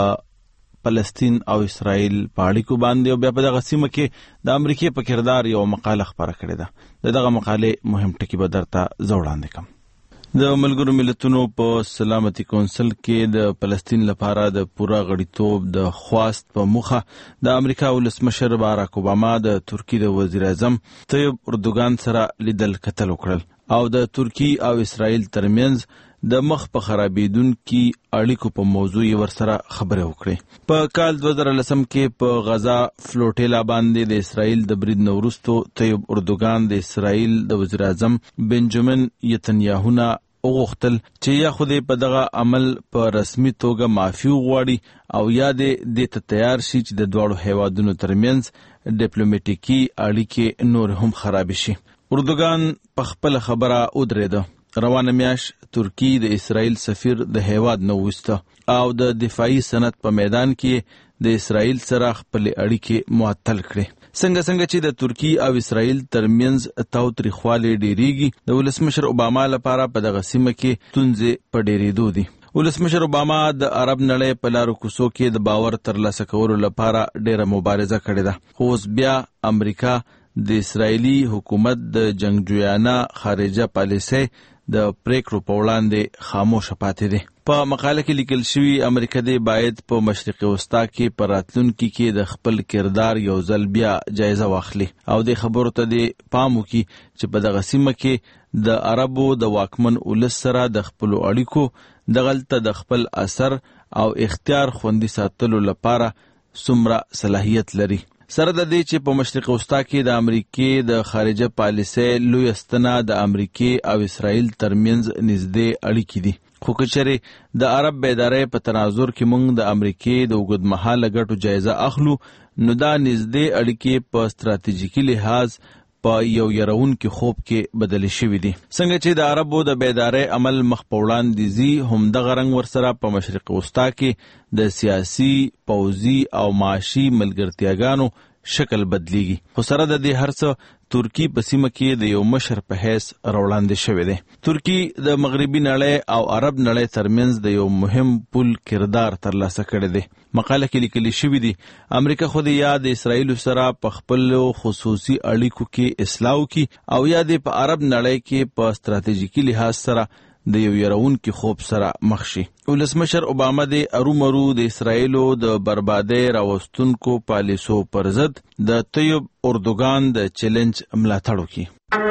فلسطین او اسرائیل په اړیکو باندې او بیا په دغه سیمه کې د امریکای په کردار یو مقاله خبره کړې ده. دغه مقاله مهم ټکی به درته زوړاندې کوم. د ملګرو ملتونو په سلامتي کونسل کې د فلسطین لپاره د پوره غړیتوب د خواست په مخه د امریکا ولسمشر باراک اوباما د ترکی د وزیر اعظم طیب اردوغان سره لیدل کتل وکړل او د ترکی او اسرائیل ترمنځ د مخ په خرابېدونکي اړیکو په موضوع یې ورسره خبرې وکړې. په کال دوه زره لسم کې په غزا فلوټیلا باندې د اسرائیل د برید نه وروستو طیب اردوغان د اسرائیل د وزیر اعظم بنجامین نتنیاهو نه وغوښتل چې یا خو دې په دغه عمل په رسمي توګه معافي وغواړي او یا دې دې ته تیار شي چې د دواړو هیوادونو ترمنځ ډیپلوماټیکي اړیکې نور هم خراب شي. اردوغان په خپل خبره ودرېده. روانه میاش ترکی د اسرائیل سفیر د هیواد نه وسته او د دفاعي صنعت په میدان کې د اسرائیل سره خپل اړیکې معطل کړې. څنګه څنګه چې د ترکی او اسرائیل ترمنځ تاوتریخوالی ډیریږي، د ولسمشر اوباما لپاره په دغه سیمه کې ستونزې په ډیریدو دي. ولسمشر اوباما د عرب نړۍ په لارو کوڅو کې د باور ترلاسه کولو لپاره ډیره مبارزه کړې ده، خو اوس بیا امریکا د اسرائیلي حکومت د جنگجویانه خارجه پالیسۍ د پریکړو په وړاندې خاموشه پاتې دي. په مقاله کې لیکل شوي امریکا دې باید په مشرقي وسطا کې په راتلونکي کې د خپل کردار یو ځل بیا جایزه واخلي او د خبرو ته دې پام وکړي چې په دغه سیمه کې د عربو د واکمن ولس سره د خپلو اړیکو دغلته د خپل اثر او اختیار خوندي ساتلو لپاره څومره صلاحیت لري. سره د دې چې په مشرق وسطا کې د امریکای د خارجه پالیسۍ لوی استنه د امریکای او اسرائیل ترمنځ نږدې اړیکې دي، خو کچره د عرب بیدارۍ په تناظر کې موږ د امریکای د اوږدمهاله ګټو جایزه اخلو، نو دا نږدې اړیکې په ستراتیژیکي لحاظ په یو يرونکي خوب کې بدل شوې دي. څنګه چې د عربو د بیدارۍ عمل مخ په وړاندې ځي، هم دغه رنګ ورسره په مشرق وسطا کې د سیاسي، پوځي او معاشي ملګرتیاګانو شکل بدلیږي. خو سره د دې هر څه ترکی په سیمه کې د یو مشر په حیث راوړاندې شوی دی. ترکی د مغربي نړۍ او عرب نړۍ ترمنځ د یو مهم پل کردار ترلاسه کړی دی. مقاله کې لیکل شوی دی امریکا خو د یا د اسرائیل سره په خپل خصوصي اړیکو کې اصلاح وکړي او یا د په عرب نړۍ کې په ستراتیژیکي لحاظ سره د یو يرونکي خوب سره مخ شي. ولسمشر اوباما د ارومرو د اسرائیلو د بربادۍ راوستونکو پالیسو پر ضد د طیب اردوغان د چیلنج ملاتړ وکړي.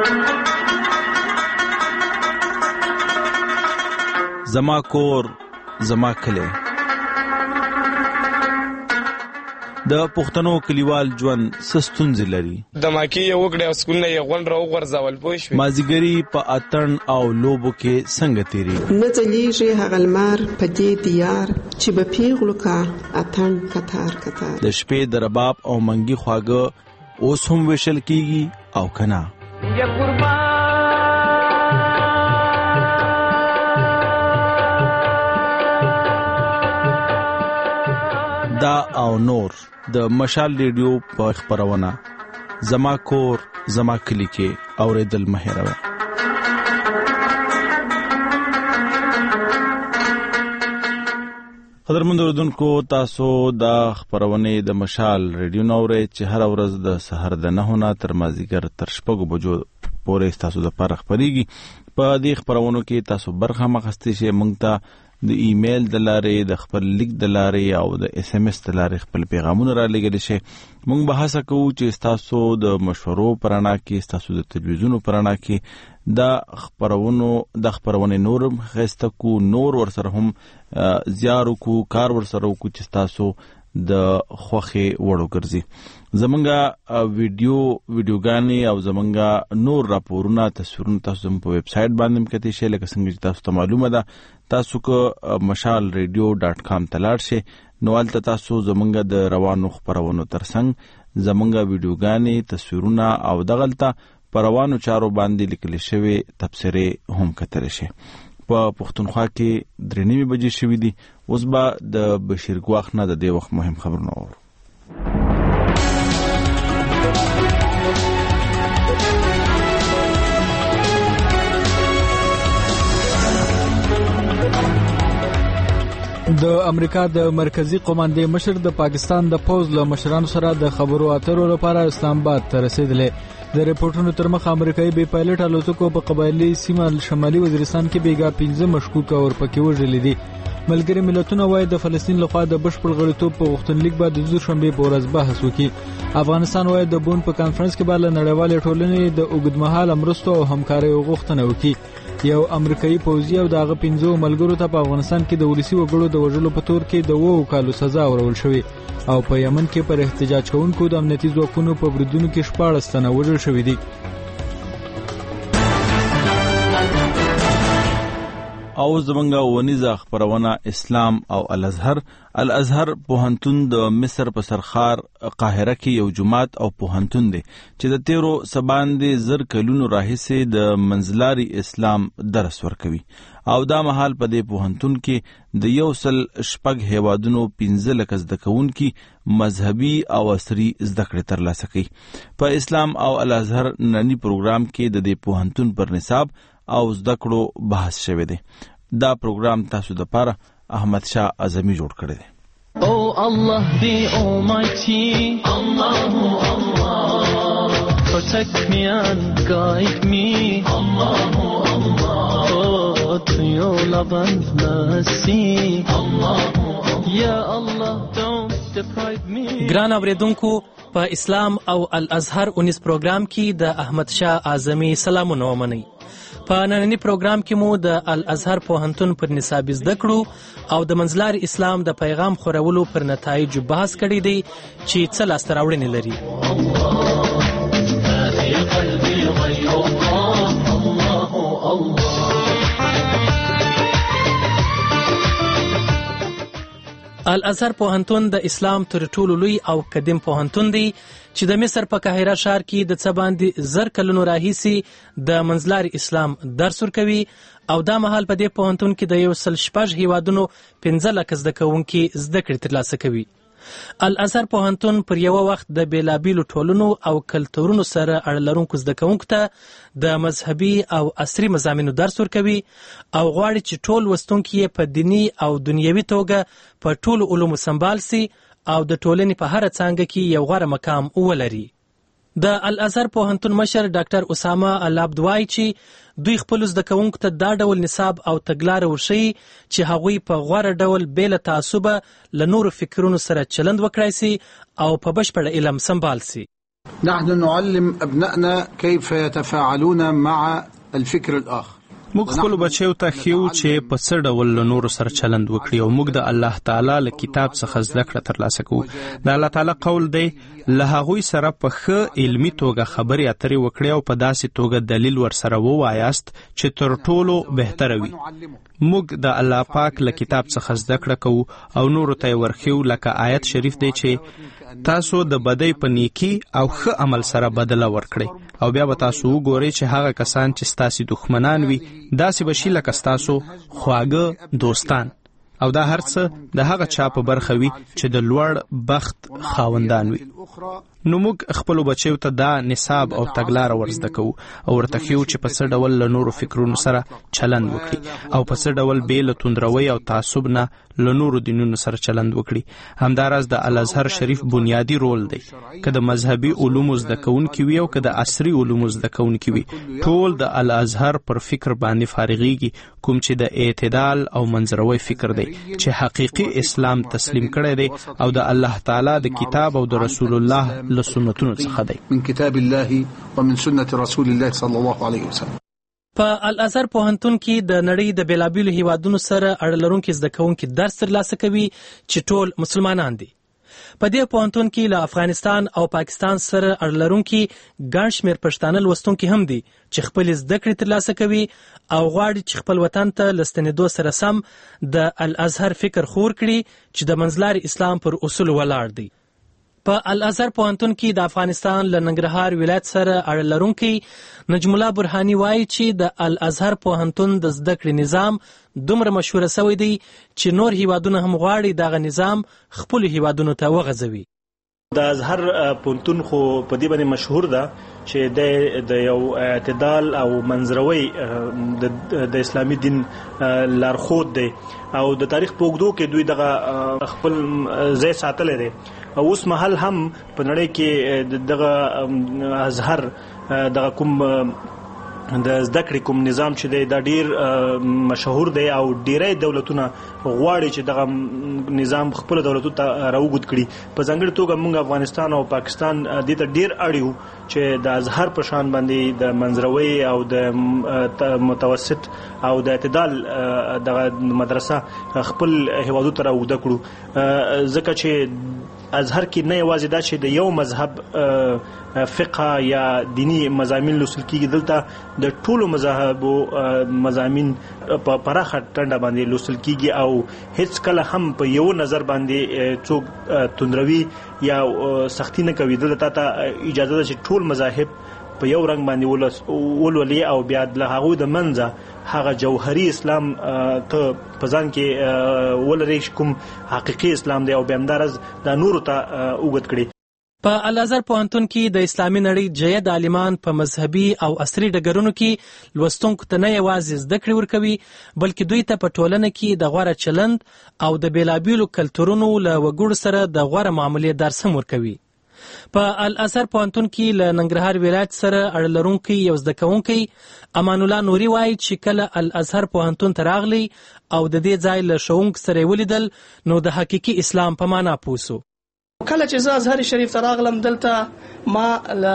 زما کور زما کلی. د پښتنو کلیوال ژوند څه ستونزې لري؟ د ماکي یو وګړي او سکولونه یې غونډ راو غورځول پوه شوې. مازیګري په اتڼ او لوبو کې څنګه تېرېږي؟ نه ځلیږي هغه لمر په دې دیار چې به پیغلو کا اتڼ کتار کتار. د شپې د رباب او منګي خواږه اوس هم ویشل کېږي او که نه؟ یا قربان دا او نور د مشال ریډیو په خبرونه زما کور زما کلی کې اوریدل مه هېروئ. قدرمن اوریدونکو، تاسو د خبرونه د مشال ریډیو نو اورئ چې هر ورځ د سحر د نهو نه تر مازیګر تر شپږو بجو پورې تاسو د پاره خبريږي. په دې خبرونو کې تاسو برخه مخستې شئ. موږ ته د ایمیل د لارې، د خپل لیک د لارې او د اس ام اس د لارې خپل پیغامونه را لېږلی شئ. موږ به هڅه کوو چې ستاسو د مشورو په رڼا کې، ستاسو د تلویزیونو په رڼا کې د خپرونو د خپرونې نور هم ښایسته کړو، نور ورسره هم زیار وکړو، کار ورسره وکړو چې ستاسو د خوښې وړ وګرځي. زمونږ ویډیو ویډیوګانې او زمونږ نور راپورونه، تصویرونه تاسو زموږ په ویب سایټ باندې هم کتلی شئ. لکه څنګه چې تاسو ته معلومه ده، تاسو که مشال ریډیو ډاټ کام ته لاړ شئ نو هلته تاسو زمونږ د روانو خپرونو ترڅنګ زمونږ ویډیوګانې، تصویرونه او دغلته په روانو چارو باندې لیکل شوي تبصرې هم کتلی شئ. په پښتونخوا کې درې نیمې بجې شوي دي. اوس به د بشیر ګواښ نه د دې وخت مهم خبرونه واورو. د امریکا د مرکزی قوماندې مشر د پاکستان د پوز له مشرانو سره د خبرو اترو لپاره اسلام آباد ته رسیدلې. د ریپورتونو تر مخ امریکایي بې پایلټ الوتکو په قبایلي سیمه شمالي وزیرستان کې بیګا پنځه مشکوک اورپکې وژلي دي. ملګري ملتونه وايي د فلسطین لخوا د بشپړ غړیتوب په غوښتنلیک به د دوشنبې په ورځ بحث وکړي. افغانستان وايي د بون په کانفرنس کې به له نړیوالې ټولنې د اوږدمهاله مرستو او همکارۍ غوښتنه وکړي. یو امریکایي پوځي او دغه پنځو ملګرو ته په افغانستان کې د ولسی وګړو د وژلو په تور کې د وو کالو سزا ورول شوې او په یمن کې پر احتجاج کوونکو د امنیتي ځواکونو په بریدونو کې شپاړس تنه وژل شوي دي. او زمونږ ونیزه خبرونه اسلام او الازهر. الازهر پوهنتون د مصر په سرخار قاهره کې یو جماعت او پوهنتون دی چې د تیرو سباندې زر کلونو راهیسې د منځلاري اسلام درس ورکوي او دا مهال په دې پوهنتون کې د یو سل شپږ هیوادونو پنځه لکه زده کوونکي مذهبي او عصري زده کړې ترلاسه کوي. په اسلام او الازهر ننني پروګرام کې د دې پوهنتون پر نصاب او زده کړو بحث شوی دی. دا پروګرام تاسو د پاره احمد شاه اعظمي جوړ کړی دی. Oh Allah the Almighty, Allah Allah, protect me and guide me, Allah Allah, oh to your love and mercy, Allah Allah, ya Allah don't deprive me. ګران اوریدونکو، په اسلام او الازهر اونیس پروګرام کې د احمد شاه اعظمي سلامونه ومنئ. په نننی پروګرام کې مو د الازهر پوهنتون پر نصاب زده کړو او د منځلاري اسلام د پیغام خورولو پر نتایج بحث کړی دی چې څه لاسته راوړنې لري. الازهر پوهنتون د اسلام تر ټولو لوی او قدیم پوهنتون دی چې د مصر په قاهره ښار کې د څه باندې زر کلونو راهیسې د منځلاري اسلام درس ورکوي او دا مهال په دې پوهنتون کې د یو سل شپږ هیوادونو پنځه لکه زده کوونکي زده کړې ترلاسه کوي. الازهر پوهنتون پر یو وخت د بیلابیلو ټولنو او کلتورونو سره اړه لرونکو زده کوونکو ته د مذهبي او عصري مضامینو درس ورکوي او غواړي چې ټول لوستونکي یې په دیني او دنیوي توګه په ټولو علومو سمبال سي او د ټولنې په هره څانګه کې یو غوره مقام ولري. د الازهر پوهنتون مشر ډاکټر اسامه العبد وایي چې دوی خپل زده کوونکو ته دا ډول نصاب او تګلاره ورښیي چې هغوی په غوره ډول بې له تعصبه له نورو فکرونو سره چلند وکړای سي او په بشپړ علم سمبال سي. نحن نعلم أبنائنا كيف يتفاعلون مع الفكر الآخر. موږ خپل بچیو ته خیو چې په څه ډول له نورو سره چلند وکړي او موږ د الله تعالی له کتاب څخه زده کړه ترلاسه کوو. د الله تعالی قول دی له هغوی سره په ښه علمي توګه خبرې اترې وکړئ او په داسې توګه دلیل ورسره ووایاست چې تر ټولو بهتره وي. موږ د الله پاک له کتاب څخه زده کړه کوو او نورو ته یې ورښیو، لکه آیت شریف دی چې تاسو د بدۍ په نیکي او ښه عمل سره بدله ورکړئ او بیا به تاسو وګورئ چې هغه کسان چې ستاسې دښمنان وي داسې به شي لکه ستاسو خواږه دوستان. او دا هرڅه د هغه چا په برخه وي چې د لوړ بخت خاوندان وي. نو موږ خپل بچیو ته دا نصاب او تګلاره ورزده کوو او ورته ښیو چې په څه ډول له نورو فکرونو سره چلند وکړي او په څه ډول بې له توندروي او تعصب نه له نورو دینونو سره چلند وکړي. همداراز د الازهر شریف بنیادی رول دی، که د مذهبي علومو زده کوونکي وي او که د عصري علومو زده کوونکي وي، ټول د الازهر پر فکر باندې فارغیږي، کوم چې د اعتدال او منځروي فکر دی چې حقیقي اسلام تسلیم کړی دی او د الله تعالی د کتاب او د رسول الله له سنتونو څخه دی. من کتاب الله ومن سنت رسول الله صلی الله علیه وسلم. په الازهر پوهنتون کې د نړۍ د بیلابیلو هیوادونو سره اړه لرونکي زده کوونکي درس ترلاسه کوي چې ټول مسلمانان دي. په دې پوهنتون کې له افغانستان او پاکستان سره اړه لرونکي ګڼ شمېر پښتانه لوستونکي هم دي چې خپلې زده کړې ترلاسه کوي او غواړي چې خپل وطن ته له ستنېدو سره سم د الازهر فکر خور کړي چې د منځلاري اسلام پر اصولو ولاړ دی. په الازهر پوهنتون کې د افغانستان له ننګرهار ولایت سره اړه لرونکی نجم الله برهاني وایي چې د الازهر پوهنتون د زده کړې نظام دومره مشهوره شوی دی چې نور هیوادونه هم غواړي دغه نظام خپلو هیوادونو ته وغځوي. د ازهر پوهنتون خو په دې باندې مشهور ده چې د یو اعتدال او منځروي د اسلامي دین لارښود دی او د تاریخ په اوږدو کې دوی دغه خپل ځای ساتلی دی او اوس مهال هم په نړۍ کې دغه ازهر دغه کوم د زده کړې کوم نظام چې دی دا ډیر مشهور دی او ډیری دولتونه غواړي چې دغه نظام خپل دولتونو ته راوګد کړي. په ځانګړې توګه موږ افغانستان او پاکستان دې ته ډیر اړ یو چې د ازهر په شان باندې د منځروي او د متوسط او د اعتدال دغه مدرسه خپل هیوادو ته راوګد کړو، ځکه چې ازهر کې نه یوازې دا چې د یو مذهب فقه یا دینی مضامین لوستل کېږي، دلته د ټولو مذاهبو مضامین په پراخه ټنډه باندې لوستل کېږي او هیڅ کله هم په یو نظر باندې څوک توندروي یا سختی نه کوي. دلته ته اجازه ده چې ټول مذاهب په یو رنګ باندې ولولي او بیا له هغوی د منځه هغه جوهري اسلام ته په ځان کې ولري کوم حقیقي اسلام دی او بیا همداراز دا نورو ته اوږد کړي. په الازهر پوهنتون کې د اسلامي نړۍ جید عالمان په مذهبي او عصري ډګرونو کې لوستونکو ته نه یوازې زده کړې ورکوي بلکې دوی ته په ټولنه کې د غوره چلند او د بیلابیلو کلتورونو له وګړو سره د غوره معاملې درس هم ورکوي. په الازهر پوهنتون کې له ننګرهار ولایت سره اړه لرونکی یو زده کوونکی امان الله نوري وایي چې کله الازهر پوهنتون ته راغلی او د دې ځای له ښوونکي سره یې ولیدل نو د حقیقي اسلام په معنا پوه شو. کله چې زه ازهر شریف ته راغلم دلته ما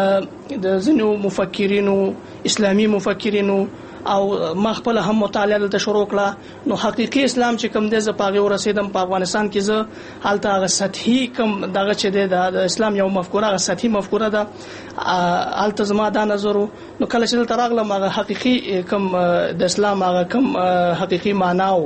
د ځینو مفکرینو اسلامي مفکرینو او ما خپل هم مطالعه دلته شروع کړه نو حقيقي اسلام چې کوم دی زه پاغه ورسېدم په افغانستان کې زه حالت هغه سطحي کوم دغه چې دی د اسلام یو مفکوره هغه سطحي مفکوره ده حالت زما دا نظر نو کله چې دلته راغلم هغه حقيقي کوم د اسلام هغه کوم حقيقي معنا او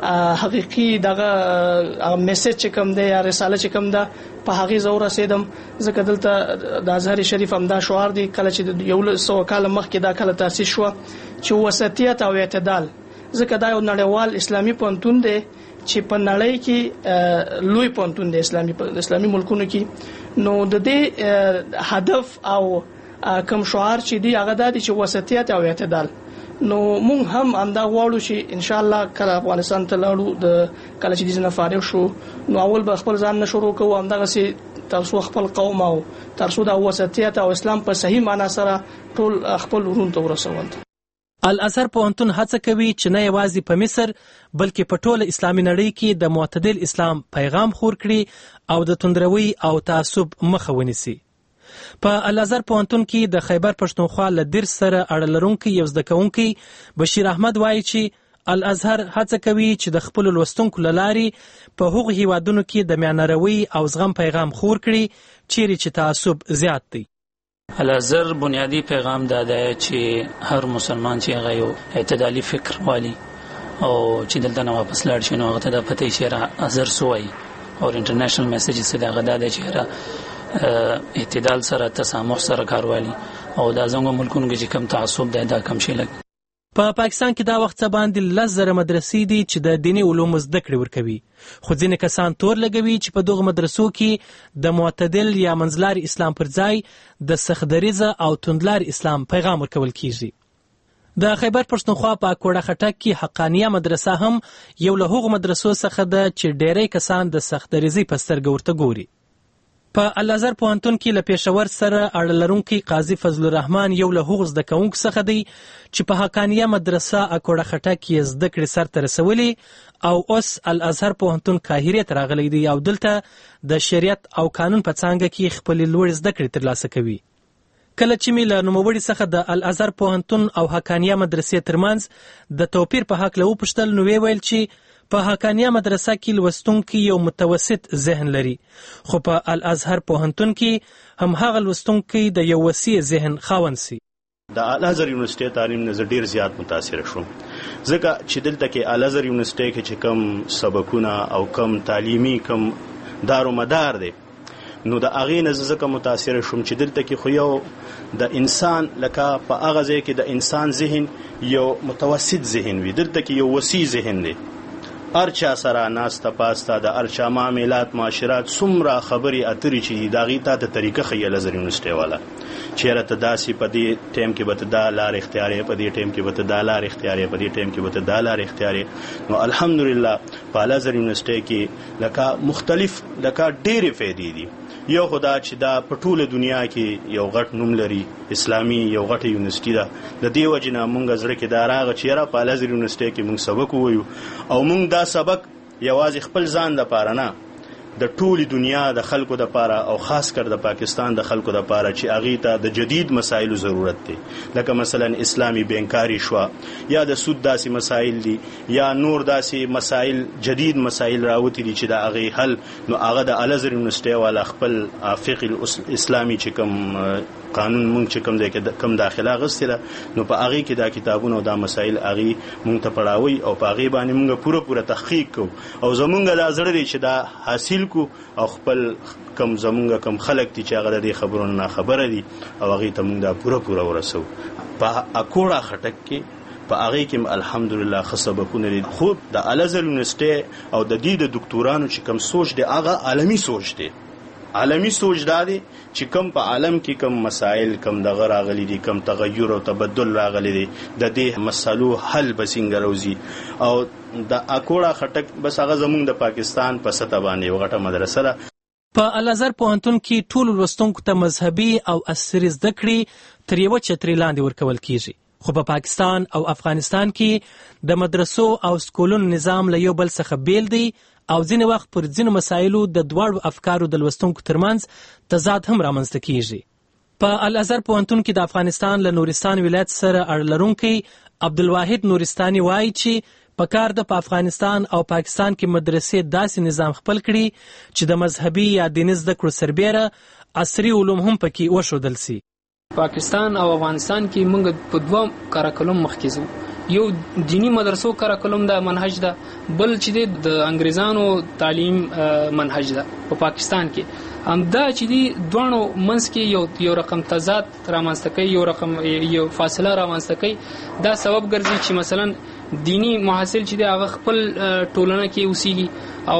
حقيقي دغه میسج چې کوم دی یا رساله چې کوم ده په هغه زور رسیدم ځکه دلته د ازهر شریف هم دا شعار دی کله چې یو سو کال مخکې دا کله تاسیس شو چې وسطیت او اعتدال ځکه دا یو نړیوال اسلامي پوهنتون دی چې په نړۍ کې لوی پوهنتون دی اسلامي اسلامي ملکونو کې نو د دې هدف او کوم شعار چې دی هغه د چې وسطیت او اعتدال نو مونږ هم انده غواړو چې ان شاء الله کله افغانستان ته لاړو د کله چې دې نه فارغ شو نو اول به خپل ځان نه شروع کوو همدغه سي تاسو خپل قوم او تاسو د وسطیت او اسلام په صحیح معنا سره ټول خپل ورون ته ورسول. الازهر پوهنتون هڅه کوي چې نه یوازې په مصر بلکې په ټوله اسلامي نړۍ کې د معتدل اسلام پیغام خور کړي او د توندروي او تعصب مخه ونیسي. په الازهر پوهنتون کې د خیبر پښتونخوا له درس سره اړه لرونکی یو زده کوونکی بشیر احمد وایي چې الازهر هڅه کوي چې د خپل لوستونکو له لارې په هغو هیوادونو کې د معیارنوي او زغم پیغام خور کړي چیرې چې تعصب زیات دی. الازهر بنیادی پیغام دا دی چې هر مسلمان چې هغه یو اعتدالي فکر والی او چې دلته نه واپس لاړ شي نو هغه ته د پته شي را ازهر سوی او انټرنیشنل میسج څه دا غدا دی چې را اعتدال سره تسامح سره کاروالي او دا زموږ ملکونو کې چې کم تعصب دی دا کم شي لګ. په پاکستان کې دا وخت څه باندې لس زره مدرسې دي چې د دیني علومو زده کړې ورکوي، خو ځینې کسان تور لګوي چې په دغه مدرسو کې د معتدل یا منځلاري اسلام پر ځای د سختدریځه او توندلاري اسلام پیغام ورکول کیږي. د خیبر پښتونخوا په کوړه خټک کې حقانیه مدرسه هم یو له هغو مدرسو څخه ده چې ډېری کسان د سختدریځۍ په سترګه ورته ګوري. په الازهر پوهنتون کې له پېښور سره اړه لرونکی قاضي فضل الرحمن یو له هغو زده کوونکو څخه دی چې په حقانیه مدرسه اکوړه خټک کې زده کړې سرته رسولي او اوس الازهر پوهنتون قاهرې ته راغلی دی او دلته د شریعت او قانون په څانګه کې خپلې لوړې زده کړې ترلاسه کوي. کله چې مې له نوموړي څخه د الازهر پوهنتون او حقانیه مدرسې ترمنځ د توپیر په هکله وپوښتل، نو ویې ویل چې په حقانیه مدرسه کې لوستونکي یو متوسط ذهن لري، خو په الازهر پوهنتون کې هم هغه لوستونکي د یو وسیع ذهن خاوند سي. د الازهر یونیورسيټي تعلیم نه ډیر زیات متاثر شوم، ځکه چې دلته کې الازهر یونیورسيټي کې چې کم سبقونه او کم تعلیمي کم دارو مدار دی، نو د هغې نه ځکه متاثر شوم چې دلته کې خو یو د انسان لکه په هغه ځای کې د انسان ذهن یو متوسط ذهن وي، دلته کې یو وسیع ذهن دی. ارچا سره ناسته پاسته د ارچا معاملات معاشرات څومره خبرې اترې چې د هغې ته د طریقه ښیي الازهر یونیورسيټي والا، چېرې ته داسې په دې ټایم کې به ته دا لار اختیارې، په دې ټایم کې به ته دا لار اختیارې، په دې ټایم کې به ته دا لار اختیارې. نو الحمدلله په الازهر یونیورسيټي کې لکه مختلف لکه ډېرې فایدې دي. یو خدا چې دا په ټوله دنیا کې یو غټ نوم لري، اسلامي یو غټه یونیورسيټي ده، د دې وجې نه مونږ زړه کې دا راغه چې یاره په الازهر یونیورسيټي کې مونږ سبق ووایو او مونږ دا سبق یوازې خپل ځان دپاره نه، د ټولي دنیا د خلکو دپاره او خاص کر د پاکستان د خلکو دپاره چې هغې ته د جدید مسایلو ضرورت دی، لکه مثلا اسلامي بینکاري شوه یا د سود داسې مسایل دي یا نور داسې مسایل جدید مسایل راوتی دي چې د هغې حل، نو هغه د الازهر یونیورسيټي والا خپل فقه الاسلامي چې کوم قانون مونږ چې کوم ځای کې کوم داخله اخیستې ده، نو په هغې کې دا کتابونه او دا مسایل هغې مونږ ته پړاوي او په هغې باندې مونږ پوره پوره تحقیق کوو او زمونږ دا زړه دی چې دا حاصل کو او خپل کم زمونږ کم خلک دي چې هغه د دې خبرونو نه خبره دي او هغې ته مونږ دا پوره پوره ورسو. په اکوړه خټک کې په هغې کې الحمدلله ښه سبقونه دي، خو د الازهر یونیورسيټي او د دې د دکتورانو چې کم سوچ دی هغه عالمي سوچ دی. عالمی سوچ دا دی چې کم په عالم کې کم مسائل کم دغه راغلي دي، کم تغیر او تبدل راغلي دي، د دې مسلو حل به څنګه راوځي او د اکوړه خټک بس هغه زمونږ د پاکستان په سطح باندې یوه غټه مدرسه ده. په الازهر پوهنتون کې ټولو لوستونکو ته مذهبي او عصري زده کړې تر یوه چترې لاندې ورکول کیږي، خو په پاکستان او افغانستان کې د مدرسو او سکولونو نظام له یو بل څخه بیل دی او ځینې وخت پر ځینو مسایلو د دواړو افکارو د لوستونکو ترمنځ تضاد هم رامنځته کیږي. په الازهر پوهنتون کې د افغانستان له نورستان ولایت سره اړه لرونکی عبدالواحد نورستاني وایي چې په کار ده په افغانستان او پاکستان کې مدرسې داسې نظام خپل کړي چې د مذهبي یا دیني زده کړو سربیره عصري علوم هم پکې وښودل سي. پاکستان او افغانستان کې موږ په دوه کارکلم مخکې ځو، یو دینی مدرسو کارکلم دا منهج ده، بل چې د انګریزانو تعلیم منهج ده. په پاکستان کې همدا چې دی دوانو منځ کې یو یو رقم تضاد رامنځته کوي، یو رقم یو فاصله رامنځته کوي. دا سبب ګرځي چې مثلا دینی محصل چې دی هغه خپل ټولنه کې اوسېږي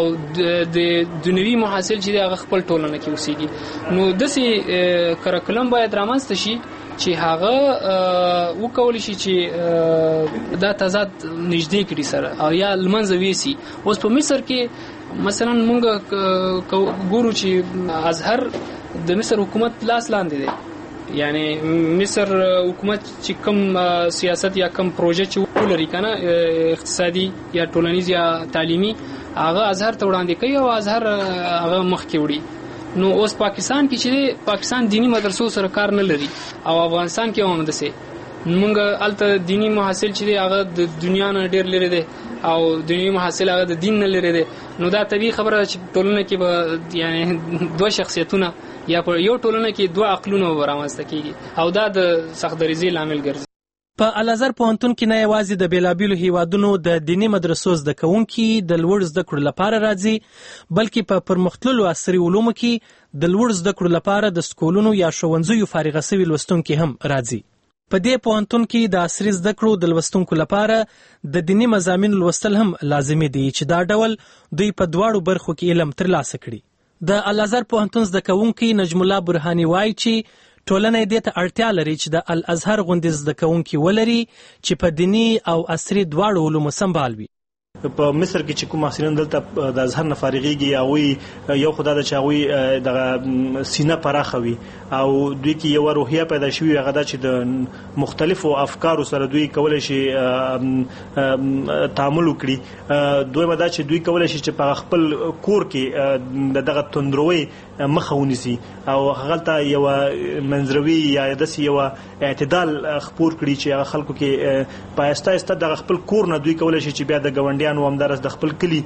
او د دنیوي محصل چې دی هغه خپل ټولنه کې اوسېږي. نو داسې کارکلم باید رامنځته شي چې هغه وکولی شي چې دا تضاد نږدې کړي سره او یا لمنځه ویسي. اوس په مصر کې مثلا مونږ ګورو چې ازهر د مصر حکومت لاس لاندې دی، یعنی مصر حکومت چې کم سیاست یا کم پروژه چې ولري کنه اقتصادي یا ټولنیز یا تعلیمي هغه ازهر ته وړاندې کوي او ازهر هغه مخکې وړي. نو اوس پاکستان کې چې پاکستان دینی مدرسو سره کار نه لري او افغانستان کې هم دسه مونږ الته دینی محصل چې هغه د دنیا نه ډیر لري دي او دینی محصل هغه د دین نه لري دي. نو دا طبيعي خبره چې ټولنه کې به یعنی دوه شخصیتونه یا په یو ټولنه کې دوه عقلونه ورامسته کیږي او دا د سختدریزي لامل ګرځي. په الازهر پوهنتون کې نه یوازې د بیلابیلو هیوادونو د دینی مدرسو زده کوونکي د لوړ زده کړو لپاره راځي، بلکې په پرمختللو عصري علومو کې د لوړ زده کړو لپاره د سکولونو یا ښوونځیو فارغه شوي لوستونکي هم راځي. په دې پوهنتون کې د عصري زده کړو د لوستونکو لپاره د دیني مضامینو لوستل هم لازمي دي چې دا ډول دوی په دواړو برخو کې علم ترلاسه کړي. د الازهر پوهنتون زده کوونکی نجم الله برهاني وایي چې ټولنه دې ته اړتیا لري چې د الازهر غوندې زده کوونکي ولري چې په دیني او عصري دواړو علومو سمبال وي. په مصر کې چې کوم محصلین دلته د ازهر نه فارغېږي هغوی یو خو دا ده چې هغوی دغه سینه پراخه وي او دوی کې یوه روحیه پیدا شوي وي، هغه دا چې د مختلفو افکارو سره دوی کولی شي تعامل وکړي. دویمه دا چې دوی کولی شي چې په خپل کور کې د دغه توندروۍ مخه ونیسي او هغلته یوه منځروي یا داسې یوه اعتدال خپور کړي چې هغه خلکو کې په آهسته آهسته دغه خپل کور نه دوی کولی شي چې بیا د ګاونډي او همدارس د خپل کلی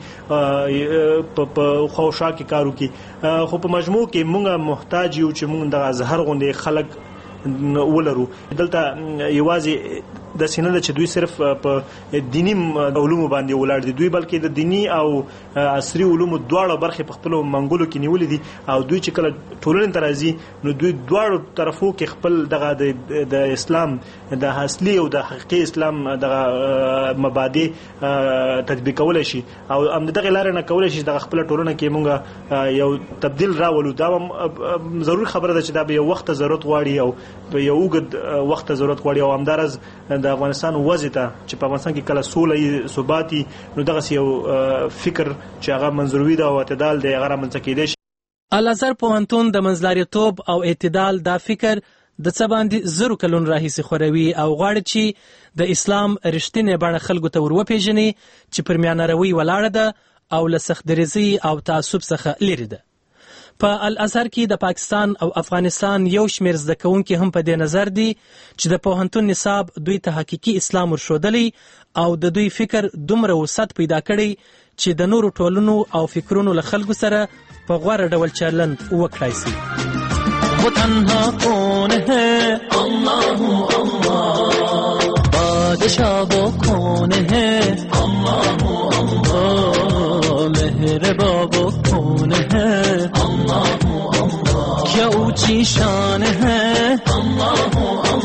په خوشا کې کار وکړي. خو په مجموع کې موږ محتاج یو چې موږ د ازهر غوندې خلک ولرو. دلته یوازې د سینه د چې دوی صرف په دینی علومو باندې ولاړ دي، دوی بلکې د دینی او عصري علومو دواړه برخې په خپل منګولو کې نیولې دي او دوی چې کله ټولنې ته راځي نو دوی دواړو طرفو کې خپل دغه د اسلام د اصلي او د حقیقي اسلام دغه مبادئ تطبیقولی شي او هم دغه لارې نه کولی شي دغه خپل ټولنه کې مونږ یو تبدیل راولو. دا ضروري خبره ده چې دا به یو وخت ضرورت غواړي او په یو اوږد وخت ضرورت غواړي او همدارز د افغانستان وضع ته چې په افغانستان کې کله سوله ثبات نو دغه یو فکر چې هغه منځروي ده او اعتدال دی هغه رامنځته کېدی شي. الازهر پوهنتون د منځلاریتوب او اعتدال دا فکر د څه باندې زرو کلونو راهیسې خوروي او غواړي چې د اسلام رښتینې بڼه خلکو ته ور وپېژني چې پر میانه روي ولاړه ده او له سختدریځۍ او تعصب څخه لرې ده. په الازهر کې د پاکستان او افغانستان یو شمېر زده کوونکي هم په دې نظر دي چې د پوهنتون نصاب دوی ته حقیقي اسلام ورښودلی او د دوی فکر دومره وسعت پیدا کړی چې د نورو ټولنو او فکرونو له خلکو سره په غوره ډول چلند وکړای شي. वो तन्हा कौन है अल्लाह अल्लाह, बादशाह वो कौन है अल्लाह अल्लाह, मेहरबा वो कौन है अल्लाह अल्लाह, क्या ऊंची शान है अल्लाह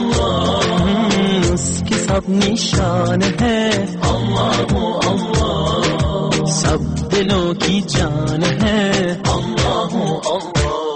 अल्लाह, उसकी सब निशान है अल्लाह अल्लाह, सब दिलों की जान है अल्लाह अल्लाह.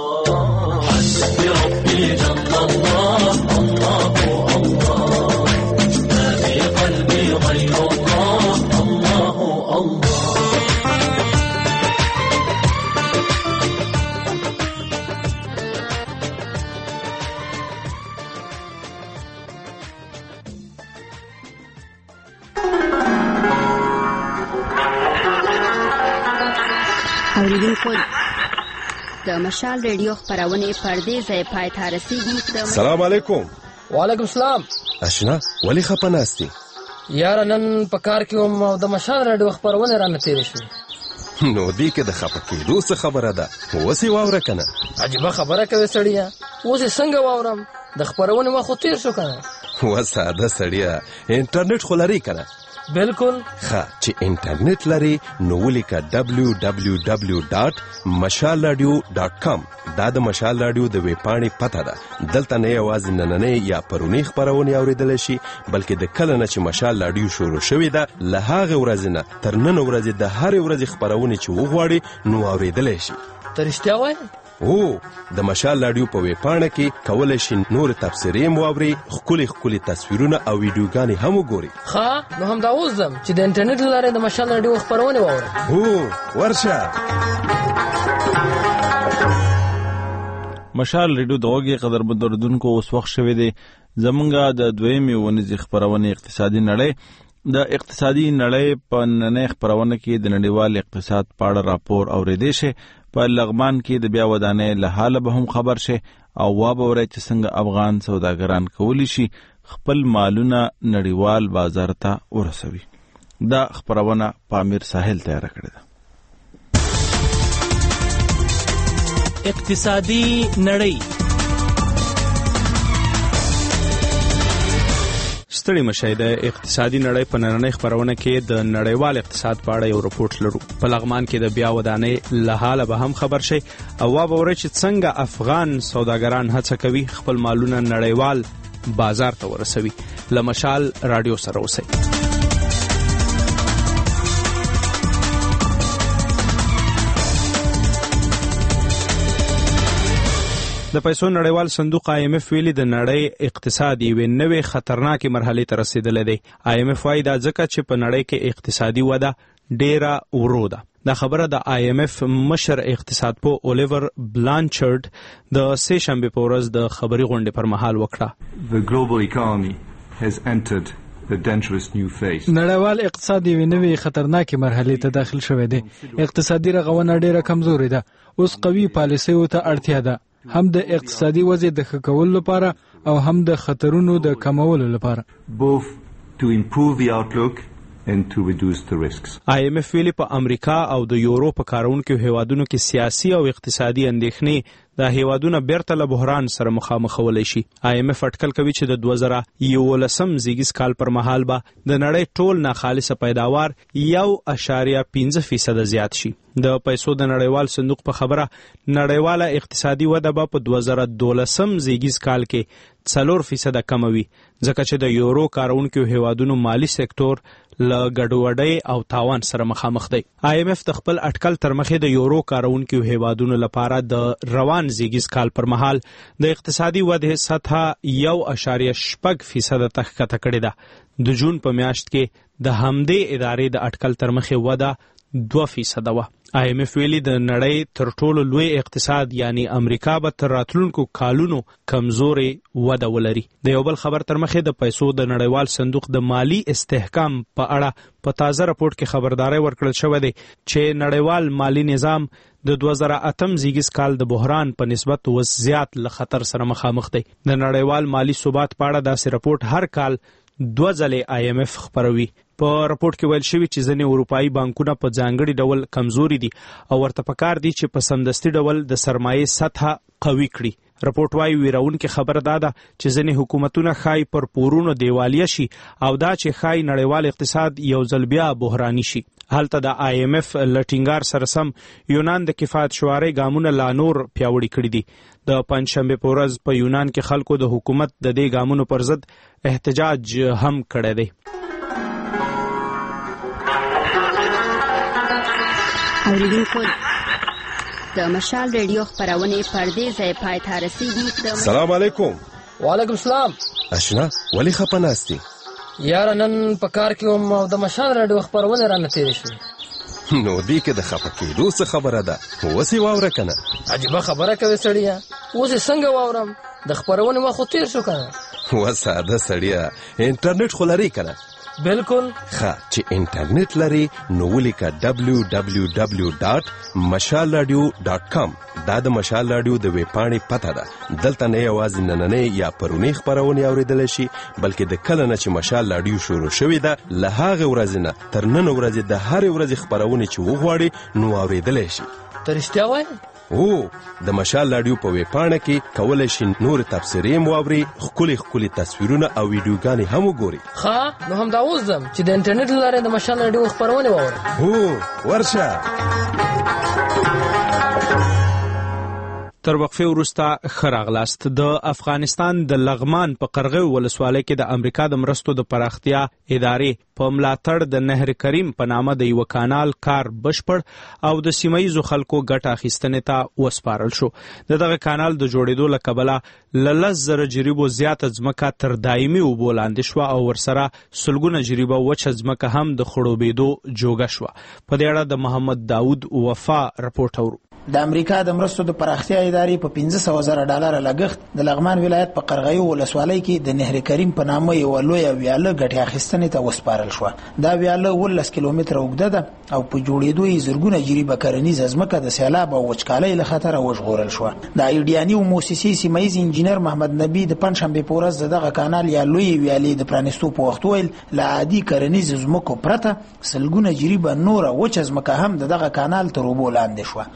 اوریدونکو د مشال ریډیو خبرونه پردې ځای پای ته رسیدي. سلام علیکم. وعلیکم السلام. اشنا ولی خپناستی یار نن په کار کې وم او د مشال ریډیو خبرونه را نتیر شو. نو دی کې د خپکېدو څه خبره ده؟ وسی واوره کنه. عجیبه خبره کوي سړیا. اوس څنګه واورم؟ د خبرونه وخت تیر شو کنه. و ساده سړیا انټرنیټ خو لري کنه؟ بالکل. ښه چې انټرنیټ لري نو ولیکه دبلیو دبلیو دبلیو ډاټ مشال رادیو ډاټ کام. دا د مشال رادیو د ویب پاڼې پته ده. دلته نه یوازې نننۍ یا پرونی خبرونه اوریدلی شي بلکې د کله نه چې مشال رادیو شروع شوې ده له هغې ورځې نه تر نن ورځې د هرې ورځې خبرونه چې وغواړي نو اوریدلی شي. ته رښتیا وایې؟ او د مشال رادیو په ویب پاڼه کې کولی شي نور تبصرې هم واوري، ښکلي ښکلي تصویرونه او ویډیوګانې هم وګوري. ښه نو همدا اوس ځم چې د انټرنیټ له لارې د مشال رادیو خبرونه واورم. هو ورشه. مشال ریډیو د اوږې قدرمنو اوریدونکو اوس وخت شوی دی زمونږ د دویمې ونیزې خپرونې اقتصادي نړۍ. د اقتصادي نړۍ په نننۍ خپرونه کې د نړیوال اقتصاد په اړه راپور اورېدی شي. په لغمان کې د بیا ودانۍ له حاله به هم خبر شي او واورئ چې څنګه افغان سوداګران کولی شي خپل مالونه نړیوال بازار ته ورسوي. دا خپرونه پامیر ساحل تیار کړې ده. اقتصادي نړۍ. ستړي مشای د اقتصادي نړۍ په نننۍ خبرونه کې د نړیوال اقتصاد په اړه یو رپورټ لرو. په لغمان کې د بیا ودانۍ له حاله به هم خبر شي او واورئ چې څنګه افغان سوداګران هڅه کوي خپل مالونه نړیوال بازار ته ورسوي. له مشال رادیو سره اوسئ. د پیسو نړیوال صندوق آی ایم ایف ویلي د نړۍ اقتصاد یوې نوې خطرناکې مرحلې ته رسیدلی دی. آی ایم ایف وایي دا ځکه چې په نړۍ کې اقتصادي وده ډیره ورو ده. دا خبره د آی ایم ایف مشر اقتصادپوه اولیور بلانچارد د سې شنبې په ورځ د خبري غونډې پر مهال وکړه. The global economy has entered the dangerous new phase. نړیوال اقتصاد یوې نوې خطرناکې مرحلې ته داخل شوی دی. اقتصادي رغونه ډیره کمزورې ده. اوس قوي پالیسیو ته اړتیا ده، هم د اقتصادي وضع د ښه کولو لپاره او هم د خطرونو د کمولو لپاره. Both to improve the outlook and to reduce the risks. آی ایم ایف ویلي په امریکا او د یورو په کارونکو هیوادونو کې سیاسي او اقتصادي اندېښنې د هیوادونو بیرته له بحران سره مخامخولی شي. آی ایم ایف اټکل کوي چې د دوه زره یولسم زیږیز کال پر مهال به د نړۍ ټول ناخالصه پیداوار یو اعشاریه پنځه فیصده زیات شي. د پیسو د نړیوال صندوق په خبره نړیواله اقتصادي وده به په دوه زره دولسم زیږیز کال کې څلور فیصده کم وي، ځکه چې د یورو کارونکو هیوادونو مالی سکتور له ګډوډۍ او تاوان سره مخامخ دی. آی ایم ایف د خپل اټکل تر مخې د یورو کارونکو هیوادونو لپاره د روان زیږیز کال پر مهال د اقتصادي ودې سطحه یو اعشاریه شپږ فیصده ته ښکته کړې ده. د جون په میاشت کې د همدې ادارې د اټکل تر مخې وده دوه فیصده وه. آی ایم ایف ویلي د نړۍ تر ټولو لوی اقتصاد یعنی امریکا به تر راتلونکو کالونو کمزورې وده ولري. د یو بل خبر تر مخې د پیسو د نړیوال صندوق د مالی استحکام په اړه په تازه راپورټ کې خبرداري ورکړل شوې ده چې نړیوال مالی نظام د دوه زره اتم زیږیز کال د بحران په نسبت وس زیات له خطر سره مخامخ دی. د نړیوال مالی ثبات په اړه داسې راپورټ هر کال دوه ځلې آی ایم ایف خپروي. په راپورټ کې ویل شوي چې ځینې اروپایي بانکونه په ځانګړي ډول کمزوري دي او ورته پکار دي چې په سمدستي ډول د سرمایې سطحه قوي کړي. راپورټ وايي ویراونکې خبره دا ده چې ځینې حکومتونه ښایي پر پورونو دیوالیه شي او دا چې ښایي نړیوال اقتصاد یو ځل بیا بحراني شي. هلته د آی ایم ایف له ټینګار سره سم یونان د کفایت شعارۍ ګامونه لا نور پیاوړي کړي دي. د پنجشنبې په ورځ په یونان کې خلکو د حکومت د دې ګامونو پر ضد احتجاج هم کړی دی. اوریدونکو د مشال ریډیو خبرونه پردې ځای پای ته رسیدي. سلام علیکم. وعلیکم السلام. اشنا ولی خپناستی یار نن په کار کې وم او د مشال ریډیو خبرونه را نتیری شو. نو دی کې د خپکېدو څه خبره ده؟ وسی واوره کنه. عجیبه خبره کوي سړیا. اوس څنګه واورم؟ د خبرونه وخت تیر شو کنه. و ساده سړیا انټرنیټ خلاري کنه. بالکل. ښه چې انټرنیټ لري نو ولیکه دبلیو دبلیو دبلیو ډاټ مشال رادیو ډاټ کام. دا د مشال رادیو د ویب پاڼې پته ده. دلته نه یوازې نننۍ یا پرونی خبرونه اوریدل شي بلکې د کله نه چې مشال رادیو شروع شوې ده له هغه ورځې نه تر نن ورځې د هر ورځې خبرونه چې وغواړي نو اوریدل شي. ته رښتیا وایې؟ او د مشال رادیو په ویب پاڼه کې کولای شي نور تفسیرې مواوري، ښکلي ښکلي تصویرونه او ویډیوګانې هم وګوري. ښه نو همدا اوس ځم چې د انټرنیټ له لارې د مشال رادیو خبرونه واورم. هو ورشه. تر وقفه وروسته ښه راغلاست. د افغانستان د لغمان په قرغیو ولسوالۍ کې د امریکا د مرستو د پراختیا ادارې په ملاتړ د نهر کریم په نامه د یو کانال کار بشپړ او د سیمایي خلکو ګټه اخیستنې ته وسپارل شو. د دغه کانال د جوړېدو له کبله له لس زره جریبو زیاته ځمکه تر دایمي اوبو لاندې شوه او ورسره سلګونه جریبه وچه ځمکه هم د خړوبېدو جوګه شوه. په دې اړه د محمد داود وفا رپورټ اورو. د امریکا د مرستو د پراختیا ادارې په پنځه سوه زره ډالر لګښت د لغمان ولایت په قرغیو ولسوالۍ کې د نهر کریم په نامه یو لویه ویاله ګټې اخیستنې ته وسپارل شوه. دا ویاله اوولس کیلومتره اوږده ده او په جوړېدو یې زرګونه جریبه کرنیزه ځمکه د سیلاب او وچکالۍ له خطره وژغورل شوه. د ایډیاني موسسې سیمایي انجینر محمد نبی د پنجشنبې په ورځ دغه کانال یا لویې ویالې د پرانیستو په وخت ویل له عادي کرنیزو ځمکو پرته سلګونه جریبه نوره وچه ځمکه هم د دغه کانال تر اوبو لاندې شوه. د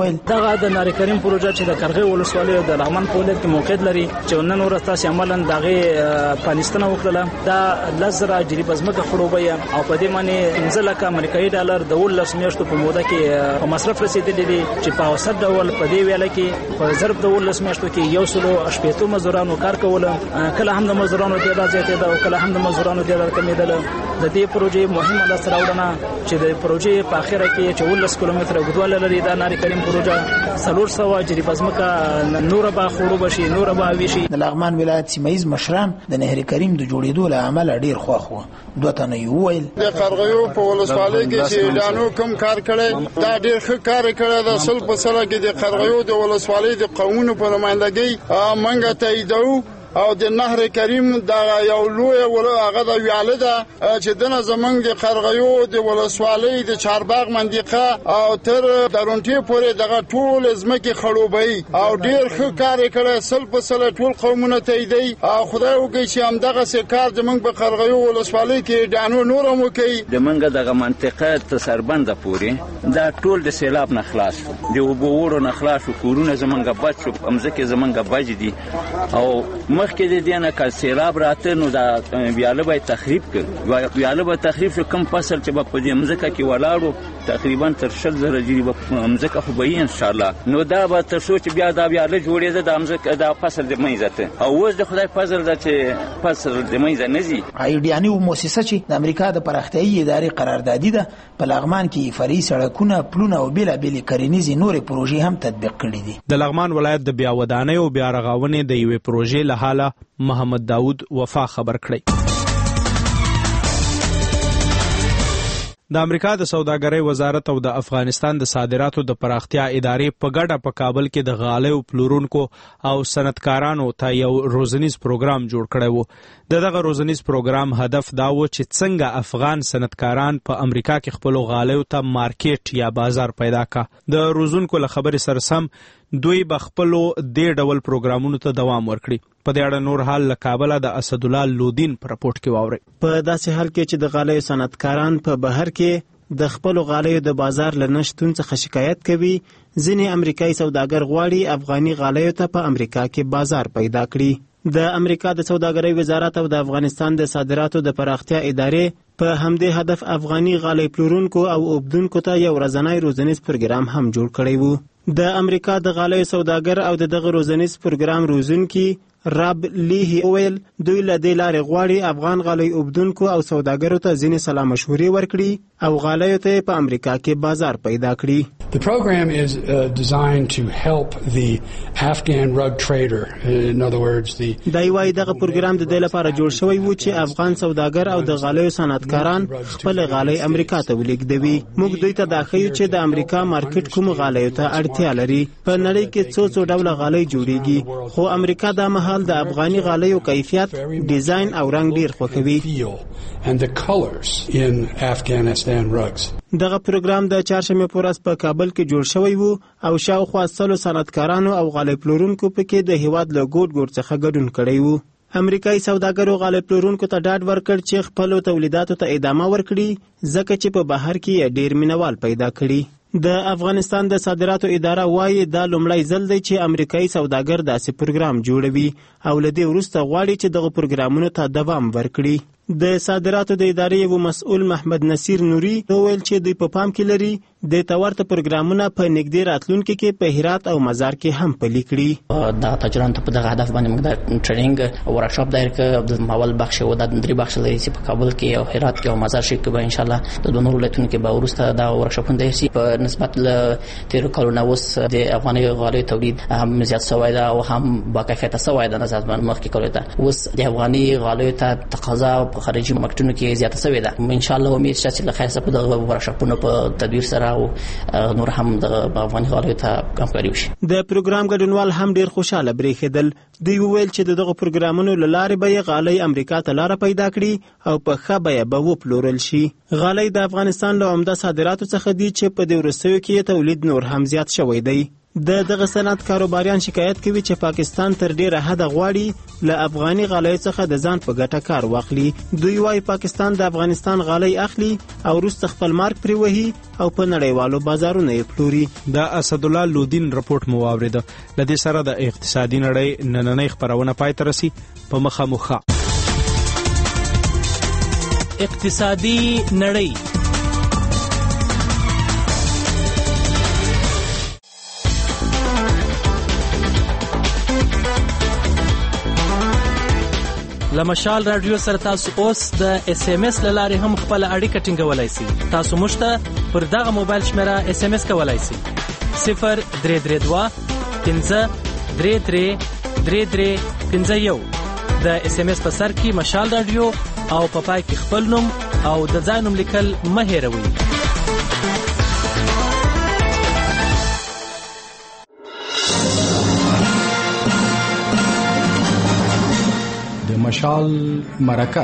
وویل دغه د ناری کریم پروژه چې د قرغې ولسوالۍ د لغمان په ولایت کې موقعیت لري چې نن ورځ تاسو عملاً دغه پاکستان وکړه دا لزر جریب ازمکه خړوبه او په دې معنی پنځه لک امریکایي ډالر د ولس میاشتو په موده کې مصرف رسیدلی دي چې په اوسط ډول په دې ویاله کې په ضرب د ولس میاشتو کې یو سلو شپږ مزدورانو کار کول کله هم د مزدورانو تعداد زیاتېده او کله هم د مزدورانو تعداد کمیدل. د دې پروژې مهمه لاسته راوړنه چې د پروژې په اخره کې چې ولس کیلومتره اوږدوالی لري دا ناری کریم پروژه څلور سوه جریب ازمکه نوره به خړوبه شي نوره به ویشي. د لغمان ولایت سیمایي مشران د نهر کریم د جوړېدو له امله ډیر خوښ وو. دوه تنه یې وویل د قرغیو په ولسوالۍ کې چې ډانو کم کار کړی دا ډیر ښه کار کړی د سل په سره کې د قرغیو د ولسوالۍ د قومونو په نمائندګۍ منګه تاییدو او د نهر کریم دا یو لوی ولا هغه د ویاله ده چې دنه زمنګ د قرغیو د ولسوالۍ د چارباغ منطقه او تر درونټي پورې دغه ټول ازمکه خړوبې او ډیر ښه کار کړی سل په سل ټول قومونه تاییدي او خدای وکړي چې هم دغه سرکار زمنګ په قرغیو ولسوالۍ کې دانو نور مو کوي د منګه دغه منطقه ته سربنده پورې دا ټول د سیلاب نه خلاص دی او بوورو نه خلاص کورونه زمنګ بچو امزکه زمنګ بج دي او مخکې د دې نه کال سیلاب راته نو دا ویاله به تخریب کړ ویاله به تخریب شو کم فصل چې په دې مزکه کې ولاړو تقریبا تر شل زره جری په مزکه خو به ان شاء الله نو دا به تر څو چې بیا دا ویاله جوړېده د مزکه دا فصل د مېزته او اوس د خدای فضل ده چې فصل د مېزه نزي. ایډیانی او مؤسسه چې د امریکا د پراختیایي ادارې قراردادي ده په لغمان کې فرعي سړکونه پلونه او بیلابېلې کرنیزې نورې پروژې هم تطبیق کړې دي. د لغمان ولایت د بیا ودانۍ او بیا رغونې د یوې پروژې له حاله محمد داود وفا خبر کړی. د امریکا د سوداګرۍ وزارت او د افغانستان د صادراتو د پراختیا ادارې په ګډه په کابل کې د غالیو پلورونکو او صنعتکارانو ته یو روزنیز پروګرام جوړ کړی وو. د دغه روزنیز پروګرام هدف دا و چې څنګه افغان صنعتکاران په امریکا کې خپل غالیو ته مارکیټ یا بازار پیدا کا. د روزونکو له خبرې سره سم دوی بخپلو دې ډول پروګرامونو ته دوام ورکړي. په دې اړه نور حال له کابل د اسد الله لودین پر راپورټ کې واوري. په داسې حال کې چې د غالیو صنعتکاران په بهر کې د خپل غالیو د بازار لنشتون څخه شکایت کوي، ځینې امریکایي سوداګر غواړي افغاني غالیو ته په امریکا کې بازار پیدا کړي. د امریکا د سوداګرۍ وزارت او د افغانستان د صادراتو د پراختیا ادارې په همدې هدف افغاني غالۍ پلورونکو او اوبدونکو ته یو ورځنی روزنیز پروګرام هم جوړ کړی وو. د امریکا د غالیو سوداګر او د دغه روزنیز پروګرام روزونکي راب لیهی اویل دوی له دې لارې غواړي افغان غالۍ اوبدونکو او سوداګرو ته ځینې سلا مشورې ورکړي او غالیو ته په امریکا کې بازار پیدا کړي. The program is uh, designed to help the Afghan rug trader. In other words, the دای وايي دغه پروګرام د دې لپاره جوړ شوی و چې افغان سوداګر او د غالیو صنعتکاران خپل غالۍ امریکا ته ولیږدوي. موږ دوی ته دا ښیو چې د امریکا مارکیټ کوم غالیو ته اړتیا لري. په نړۍ کې څو څو ډوله غالۍ جوړیږي خو امریکا د مهال د افغاني غالیو کیفیت، ډیزاین او رنگ ډیر خوښوي. and the colors in Afghanistan rugs. دغه پروګرام د چهارشنبه په ورځ په کابل کې جوړ شوی وو او شاوخوا سلو صنعتکارانو او غالۍ پلورونکو پکې د هیواد له ګوټ ګوټ څخه ګډون کړی وو. امریکایي سوداګرو غالۍ پلورونکو ته ډاډ ورکړ چې خپل تولیداتو ته ادامه ورکړي ځکه چې په بهر کې ډیر مینوال پیدا کړي. د افغانستان د صادراتو اداره وايي دا لومړی ځل دی چې امریکایي سوداګر داسې پروګرام جوړوي او له دې وروسته غواړي چې دغه پروګرامونو ته دوام ورکړي. د صادراتو د ادارې یو مسؤل محمد نصیر نوري وویل چې دوی په پام کې لري د تورته پروګرامونه په نږدې راتلونکي کې په هرات او مزار کې هم پلي کړي. دا تجربه په دغه هدف باندې موږ د ټریننګ او ورکشاپ دایر کې د ماول بخش او د درې بخش لري چې په کابل کې او هرات کې او مزار کې به ان شاء الله د دوه نورو ولایتونو کې به ورسته دا ورکشاپونه دایر شي. په نسبت له تیر کلونو اوس د افغاني غالیو تولید هم زیات شوی دی او هم با کیفیت شوی دی نسبت مخکې کولو ته. اوس د افغاني غالیو ته تقاضا په خارجي مارکیټونو کې زیاته شوې ده. ان شاء الله امید شته چې له خیر څخه د ورکشاپونو په تدبیر سره او نور هم د افغاني غالیو ته همکاري وشي. د پروګرام ګډونوال هم ډیر خوشاله برېښېدل. دوی وویل چې دغه پروګرامونو له لارې به غالۍ امریکا ته لاره پیدا کړي او په ښه بیه به وپلورل شي. غالۍ د افغانستان له عمده صادراتو څخه دي چې په دې وروستیو کې تولید نور هم زیات شوی دی. د دغه صنعت کاروباریان شکایت کوي چې پاکستان تر ډیره حد غواړي له افغاني غالیو څخه د ځان په ګټه کار واخلي. دوی وايي پاکستان د افغانستان غالۍ اخلي او وروسته خپل مارک پرې وهي او په نړیوالو بازارونو یې پلوري. د اسدالله لودین رپورټ مو واورېده. له دې سره د اقتصادي نړۍ نننۍ خپرونه پای ته رسي. په مخامخه اقتصادي نړۍ. لمشال رادیو سره تاسو اوس د اس ام اس لاره هم خپل اړیکه ټینګولای شئ. تاسو موږ ته پر دغه موبایل شمیره اس ام اس کولای شئ. صفر درې درې دوه پنځه درې درې درې درې پنځه یو. د اس ام اس په سر کې مشال رادیو او په پای کې خپل نوم او د ځای نوم لیکل مه هېروئ. مشال مرکه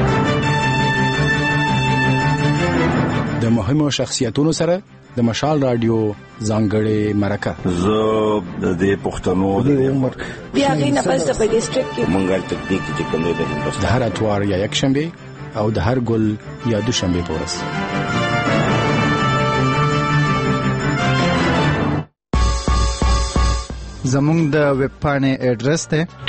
د مهمو شخصیتونو سره د مشال رادیو ځانګړې مرکه. زه د دې پښتنو د عمر بیا غینه پس په ډیسټریکټ کې مونږه تکنیک چې کوم دی د د هر اتوار یا یک شنبه او د هر ګل یا دو شنبه په ورځ. زموږ د ویب پاڼې اډرس ته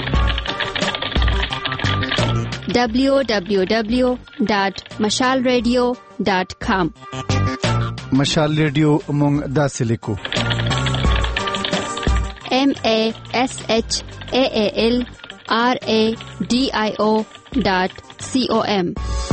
دبلیو دبلیو دبلیو ډاٹ مشال ریډیو ډاٹ کام. مشال ریډیو مونږ داسې لیکو ایم ای ایس ایچ ای ای ایل آر ای ډي آی او ډاٹ سی او ایم.